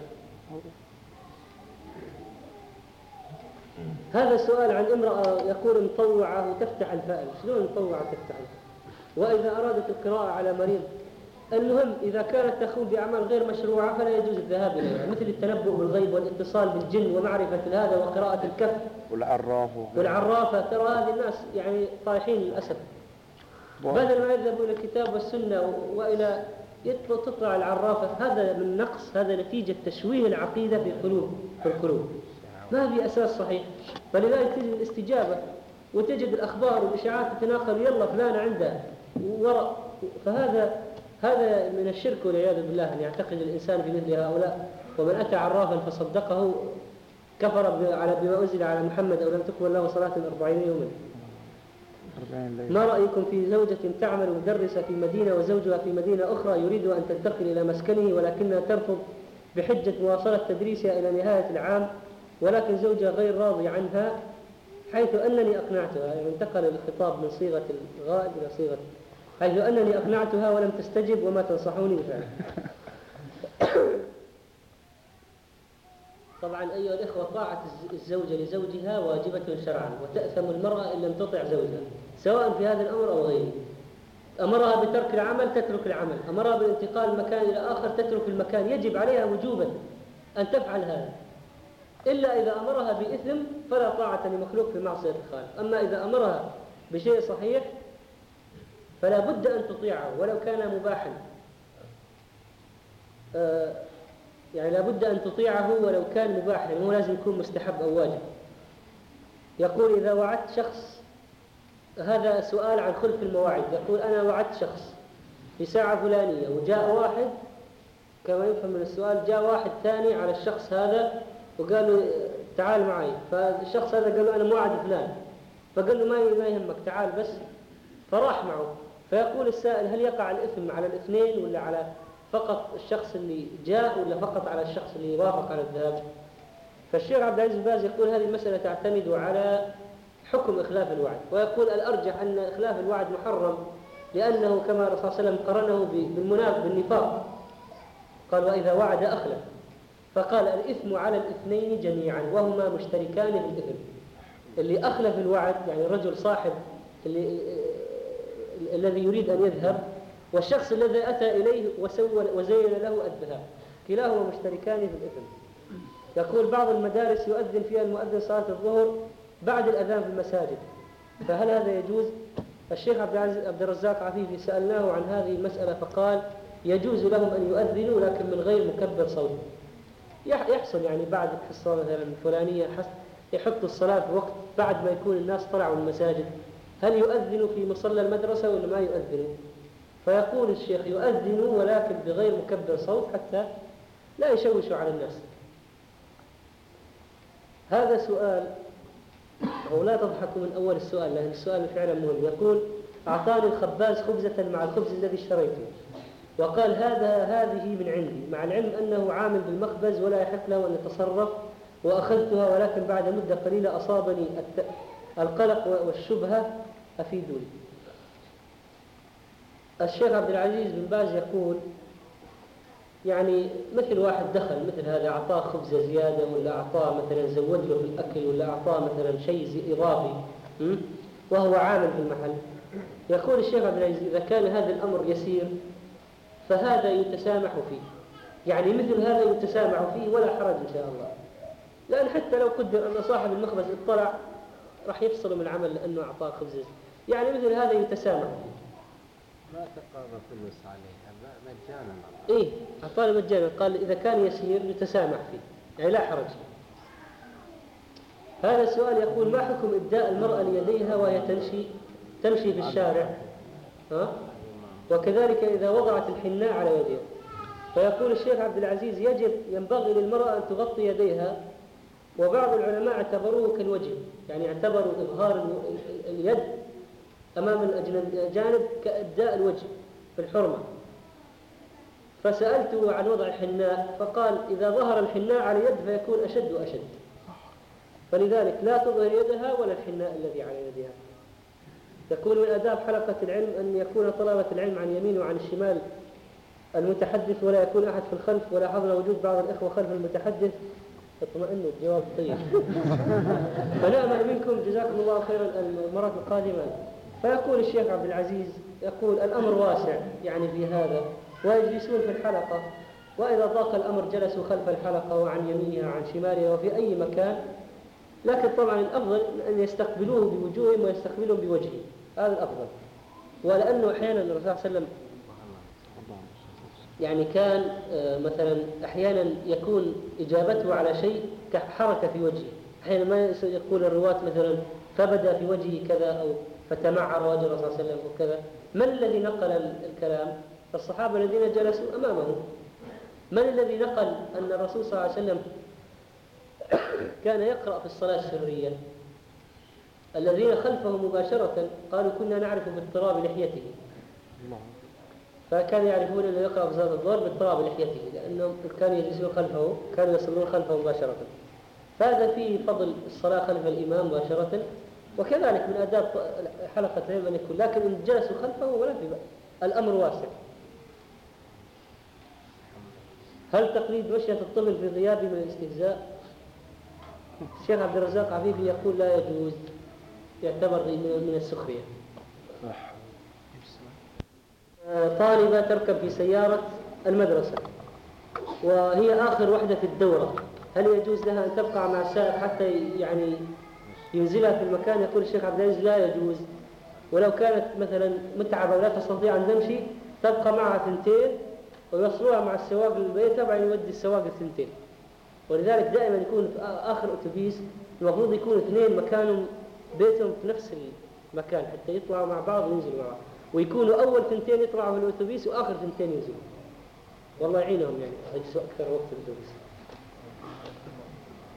هذا السؤال عن امرأة يقول مطوعة تفتح الفائل. شلون مطوعة تفتح الفائل؟ وإذا أرادت القراءة على مريض، المهم إذا كانت تخوض بأعمال غير مشروعة فلا يجوز الذهاب إليها، مثل التنبؤ بالغيب والاتصال بالجن ومعرفة هذا وقراءة الكف والعرافة. ترى هذه الناس يعني طايحين للأسف، بدل ما يذهبوا إلى الكتاب والسنة وإلى تطلع العرافة. هذا من نقص، هذا نتيجة تشويه العقيدة في القلوب، ما في أساس صحيح. فلذلك تجد الاستجابة وتجد الأخبار والإشاعات تتناقل، يلا فلان عنده ورق. هذا من الشرك والعياذ بالله، أن يعتقد الإنسان في مثل هؤلاء. ومن أتى عرافا فصدقه كفر بما أنزل على محمد أو لم تقبل له صلاة 40 يوما. ما رأيكم في زوجة تعمل مدرسة في مدينة وزوجها في مدينة أخرى يريد أن تنتقل إلى مسكنه ولكنها ترفض بحجة مواصلة تدريسها إلى نهاية العام، ولكن زوجها غير راضي عنها حيث أنني أقنعتها، يعني انتقل الخطاب من صيغة الغائب إلى صيغة حيث أنني أقنعتها ولم تستجب وما تنصحوني بذلك. طبعا أيها الإخوة، طاعة الزوجة لزوجها واجبة شرعا، وتأثم المرأة إن لم تطع زوجها سواء في هذا الأمر أو غيره. أمرها بترك العمل تترك العمل، أمرها بالانتقال من مكان إلى آخر تترك المكان، يجب عليها وجوبا أن تفعل هذا، إلا إذا أمرها بإثم فلا طاعة لمخلوق في معصية الخالق. أما إذا أمرها بشيء صحيح فلا بد أن تطيعه ولو كان مباحا، يعني لا بد أن تطيعه ولو كان مباحا، مو لازم يكون مستحب أو واجب. يقول: إذا وعدت شخص، هذا سؤال عن خلف المواعيد، يقول: أنا وعدت شخص في ساعة فلانية وجاء واحد، كما يفهم من السؤال، جاء واحد ثاني على الشخص هذا وقال له تعال معي، فالشخص هذا قال له أنا موعد فلان، فقال له ما يهمك تعال بس، فراح معه فيقول السائل: هل يقع الإثم على الاثنين ولا على فقط الشخص اللي جاء ولا فقط على الشخص اللي وافق على الذهاب؟ فالشيخ عبد العزيز بن باز يقول هذه المسألة تعتمد على حكم إخلاف الوعد، ويقول الأرجح أن إخلاف الوعد محرم، لأنه كما الرسول صلى الله عليه وسلم قرنه بالنفاق، قال: وإذا وعد أخلف. فقال: الإثم على الاثنين جميعا وهما مشتركان في الإثم. اللي أخلف الوعد يعني الرجل صاحب الذي يريد أن يذهب، والشخص الذي أتى إليه وزين له الذهاب، كلاهما مشتركان في الإثم. يقول: بعض المدارس يؤذن فيها المؤذن صلاة الظهر بعد الأذان في المساجد، فهل هذا يجوز؟ الشيخ عبد الرزاق عفيفي سألناه عن هذه المسألة فقال: يجوز لهم أن يؤذنوا لكن من غير مكبر صوت. يحصل يعني بعد الحصة مثلا الفلانية يحط الصلاة في وقت بعد ما يكون الناس طلعوا من المساجد، هل يؤذنوا في مصلى المدرسة ولا ما يؤذنوا؟ فيقول الشيخ: يؤذنوا ولكن بغير مكبر صوت حتى لا يشوشوا على الناس. هذا سؤال، أو لا تضحكوا من أول السؤال لأن السؤال فعلا مهم. يقول: أعطاني الخباز خبزة مع الخبز الذي اشتريته، وقال: هذه من عندي، مع العلم أنه عامل بالمخبز ولا يحق له أن يتصرف، وأخذتها ولكن بعد مدة قليلة أصابني القلق والشبهة، أفيدوني. الشيخ عبد العزيز بن باز يقول: يعني مثل واحد دخل مثل هذا أعطاه خبزة زيادة، ولا أعطاه مثلا زود له في الأكل، ولا أعطاه مثلا شيء إضافي وهو عامل في المحل. يقول الشيخ عبد العزيز: إذا كان هذا الأمر يسير فهذا يتسامح فيه، يعني مثل هذا يتسامح فيه ولا حرج إن شاء الله، لأن حتى لو قدر أن صاحب المخبز اطلع راح يفصل من العمل لأنه أعطاه خبزة، يعني مثل هذا يتسامح فيه. ما تقاضى فلوس عليها مجانا. إيه أعطاه مجانا، قال إذا كان يسير يتسامح فيه، يعني لا حرج. هذا السؤال يقول: ما حكم إبداء المرأة ليديها وهي تمشي في الشارع؟ وكذلك إذا وضعت الحناء على يديها. فيقول الشيخ عبد العزيز: ينبغي للمرأة أن تغطي يديها، وبعض العلماء اعتبروه كالوجه، يعني اعتبروا إظهار اليد أمام الأجانب كإبداء الوجه في الحرمة. فسألته عن وضع الحناء فقال: إذا ظهر الحناء على اليد فيكون أشد وأشد، فلذلك لا تظهر يدها ولا الحناء الذي على يدها. يقول: من آداب حلقة العلم أن يكون طلبة العلم عن يمين وعن الشمال المتحدث، ولا يكون أحد في الخلف، ولا حضر وجود بعض الإخوة خلف المتحدث. اطمئنوا، الجواب طيب. فنأمل منكم جزاكم الله خيرا المرات القادمة. فيقول الشيخ عبد العزيز: يقول الأمر واسع يعني في هذا، ويجلسون في الحلقة، وإذا ضاق الأمر جلسوا خلف الحلقة وعن يمينها وعن شمالها وفي أي مكان، لكن طبعا الأفضل أن يستقبلوه بوجوههم ويستقبلهم بوجهه، هذا الأفضل. ولأنه أحيانا الرسول صلى الله عليه وسلم يعني كان مثلا أحيانا يكون إجابته على شيء كحركة في وجهه، أحيانا ما يقول الرواة مثلا فبدأ في وجهه كذا أو فتمعر وجه الرسول صلى الله عليه وسلم وكذا. من الذي نقل الكلام؟ الصحابة الذين جلسوا أمامه. من الذي نقل أن الرسول صلى الله عليه وسلم كان يقرأ في الصلاة السرية؟ الذين خلفه مباشرة قالوا: كنا نعرف باضطراب لحيته، فكانوا يعرفون أنه يقرأ في صلاة الظهر باضطراب لحيته، لأنهم كانوا يجلسون خلفه، كانوا يصلون خلفه مباشرة. فهذا فيه فضل الصلاة خلف الإمام مباشرة. وكذلك من آداب حلقة العلم أن يكون، لكن إن جلسوا خلفه ولا في بأس، الأمر واسع. هل تقليد مشية الطفل في غيابه من الاستهزاء؟ الشيخ عبد الرزاق عفيفي يقول: لا يجوز، يعتبر من السخرية. طالبة تركب في سيارة المدرسة وهي آخر وحدة في الدورة، هل يجوز لها أن تبقى مع السائق حتى يعني ينزلها في المكان؟ يقول الشيخ عبد العزيز: لا يجوز، ولو كانت مثلا متعبة ولا تستطيع أن تمشي تبقى معها ثنتين ويوصلوها مع السواق للبيت، طبعا يودي السواق الثنتين. ولذلك دائما يكون في آخر أتوبيس المفروض يكون اثنين مكانهم بيتهم في نفس المكان حتى يطلعوا مع بعض وينزلوا مع بعض، ويكونوا أول ثنتين يطلعوا في الأتوبيس وآخر ثنتين ينزلوا. والله يعينهم يعني يجلسوا أكثر وقت في الأتوبيس.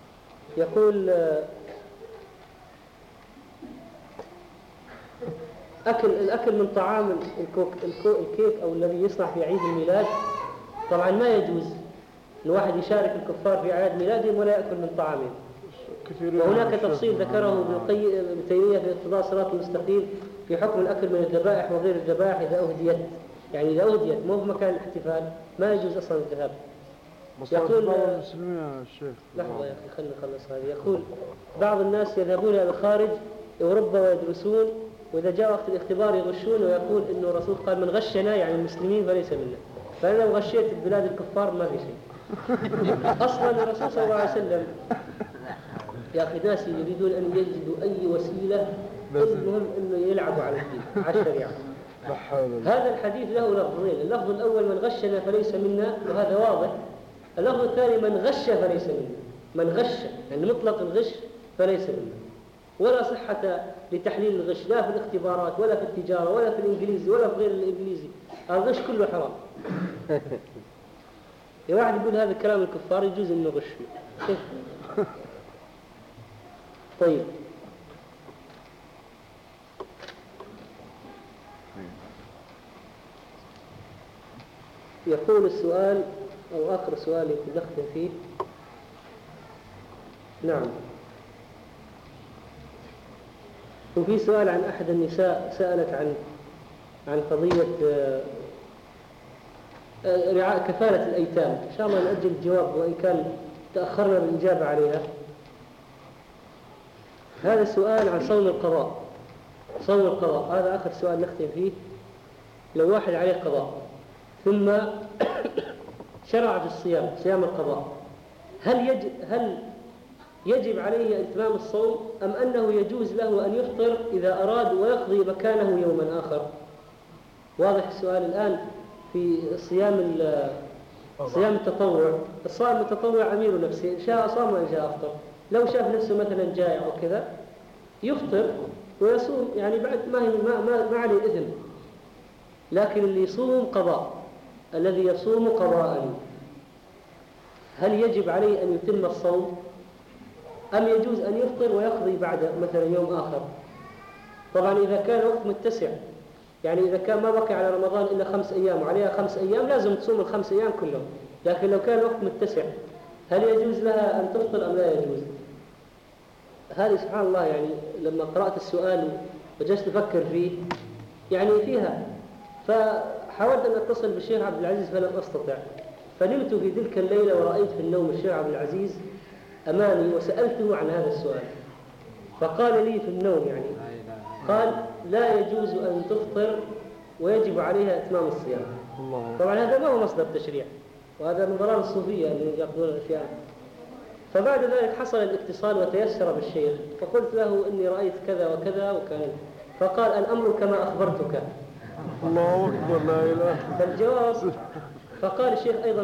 يقول: الأكل من طعام الكيك أو الذي يصنع في عيد الميلاد طبعا ما يجوز الواحد يشارك الكفار في أعياد ميلادهم ولا يأكل من طعامهم. وهناك تفصيل ذكره ابن تيمية في اقتضاء الصراط المستقيم في حكم الأكل من الذبائح وغير الذبائح إذا أهديت، يعني إذا أهديت مو بمكان الاحتفال ما يجوز أصلا الذهاب. يقول بعض المسلمين يا شيخ، لحظة يا أخي خلينا نخلص هذه. يقول بعض الناس يذهبون إلى الخارج أوروبا ويدرسون وإذا جاء وقت الاختبار يغشون، ويقول إنه الرسول قال من غشنا يعني المسلمين فليس منا، فأنا لو غشيت بلاد الكفار ما في شيء. أصلا الرسول صلى الله عليه وسلم يا أخي ناس يريدون أن يجدوا أي وسيلة المهم أنه يلعبوا على الدين على الشريعة. هذا الحديث له لفظين، اللفظ الأول من غشنا فليس منا وهذا واضح، اللفظ الثاني من غش فليس منا، من غش يعني مطلق الغش فليس منا، ولا صحة لتحليل الغش لا في الاختبارات ولا في التجارة ولا في الإنجليزي ولا في غير الإنجليزي، الغش كله حرام. واحد يقول هذا كلام الكفار يجوز انه غش. طيب يقول السؤال او اخر سؤال نختم فيه. نعم، وفي سؤال عن احد النساء سألت عن قضية كفالة الأيتام، إن شاء الله نأجل الجواب وإن كان تأخرنا بالإجابة عليها. هذا السؤال عن صوم القضاء. صوم القضاء هذا آخر سؤال نختم فيه. لو واحد عليه قضاء ثم شرع في الصيام، صيام القضاء، هل يجب عليه إتمام الصوم أم أنه يجوز له أن يفطر إذا أراد ويقضي مكانه يوما آخر؟ واضح السؤال الآن. في صيام التطوع، الصائم التطوع أمير نفسه، إن شاء صام وإن شاء أفطر. لو شاف نفسه مثلا جائع أو كذا يفطر ويصوم، يعني بعد ما عليه إثم. لكن اللي يصوم قضاء، الذي يصوم قضاء، هل يجب عليه أن يتم الصوم أم يجوز أن يفطر ويقضي بعد مثلا يوم آخر؟ طبعا إذا كان وقت متسع، يعني إذا كان ما بقي على رمضان إلا 5 أيام وعليها 5 أيام لازم تصوم ال5 أيام كلهم. لكن لو كان وقت متسع هل يجوز لها أن تفطر أم لا يجوز؟ هذه سبحان الله، يعني لما قرأت السؤال وجلست أفكر فيه يعني فيها، فحاولت أن أتصل بالشيخ عبد العزيز فلم أستطع، فنمت في تلك الليلة ورأيت في النوم الشيخ عبد العزيز أمامي وسألته عن هذا السؤال، فقال لي في النوم يعني قال لا يجوز أن تفطر ويجب عليها إتمام الصيام. طبعا هذا ما هو مصدر تشريع، وهذا من ضلال الصوفية اللي يقولون الأشياء. فبعد ذلك حصل الاتصال وتيسر بالشيخ، فقلت له إني رأيت كذا وكذا وكان، فقال الأمر كما أخبرتك. الله أكبر، لا إله. فالجواب، فقال الشيخ أيضا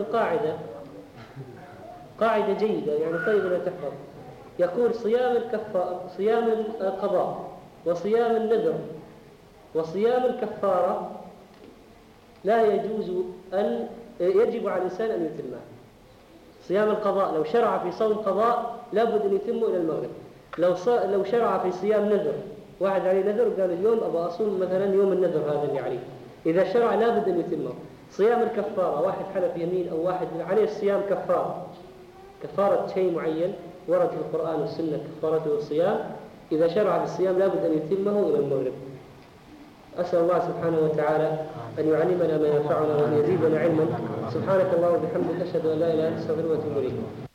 قاعدة جيدة يعني طيب أن تحفظ، يقول صيام القضاء وصيام النذر وصيام الكفارة لا يجوز أن يجب على الإنسان أن يتمه. صيام القضاء لو شرع في صوم قضاء لابد أن يتمه إلى المغرب. لو شرع في صيام نذر، واحد عليه نذر قال اليوم أبغى أصوم مثلا يوم النذر هذا اللي عليه، إذا شرع لابد أن يتمه. صيام الكفارة، واحد حلف يمين أو واحد عليه الصيام كفارة شيء معين ورد في القرآن والسنة كفارته الصيام، إذا شرع بالصيام لابد أن يتمه إلى المغرب. أسأل الله سبحانه وتعالى أن يعلمنا ما ينفعنا وأن يزيدنا علما. سبحانك اللهم وبحمدك أشهد أن لا إله إلا أنت أستغفرك وأتوب إليك.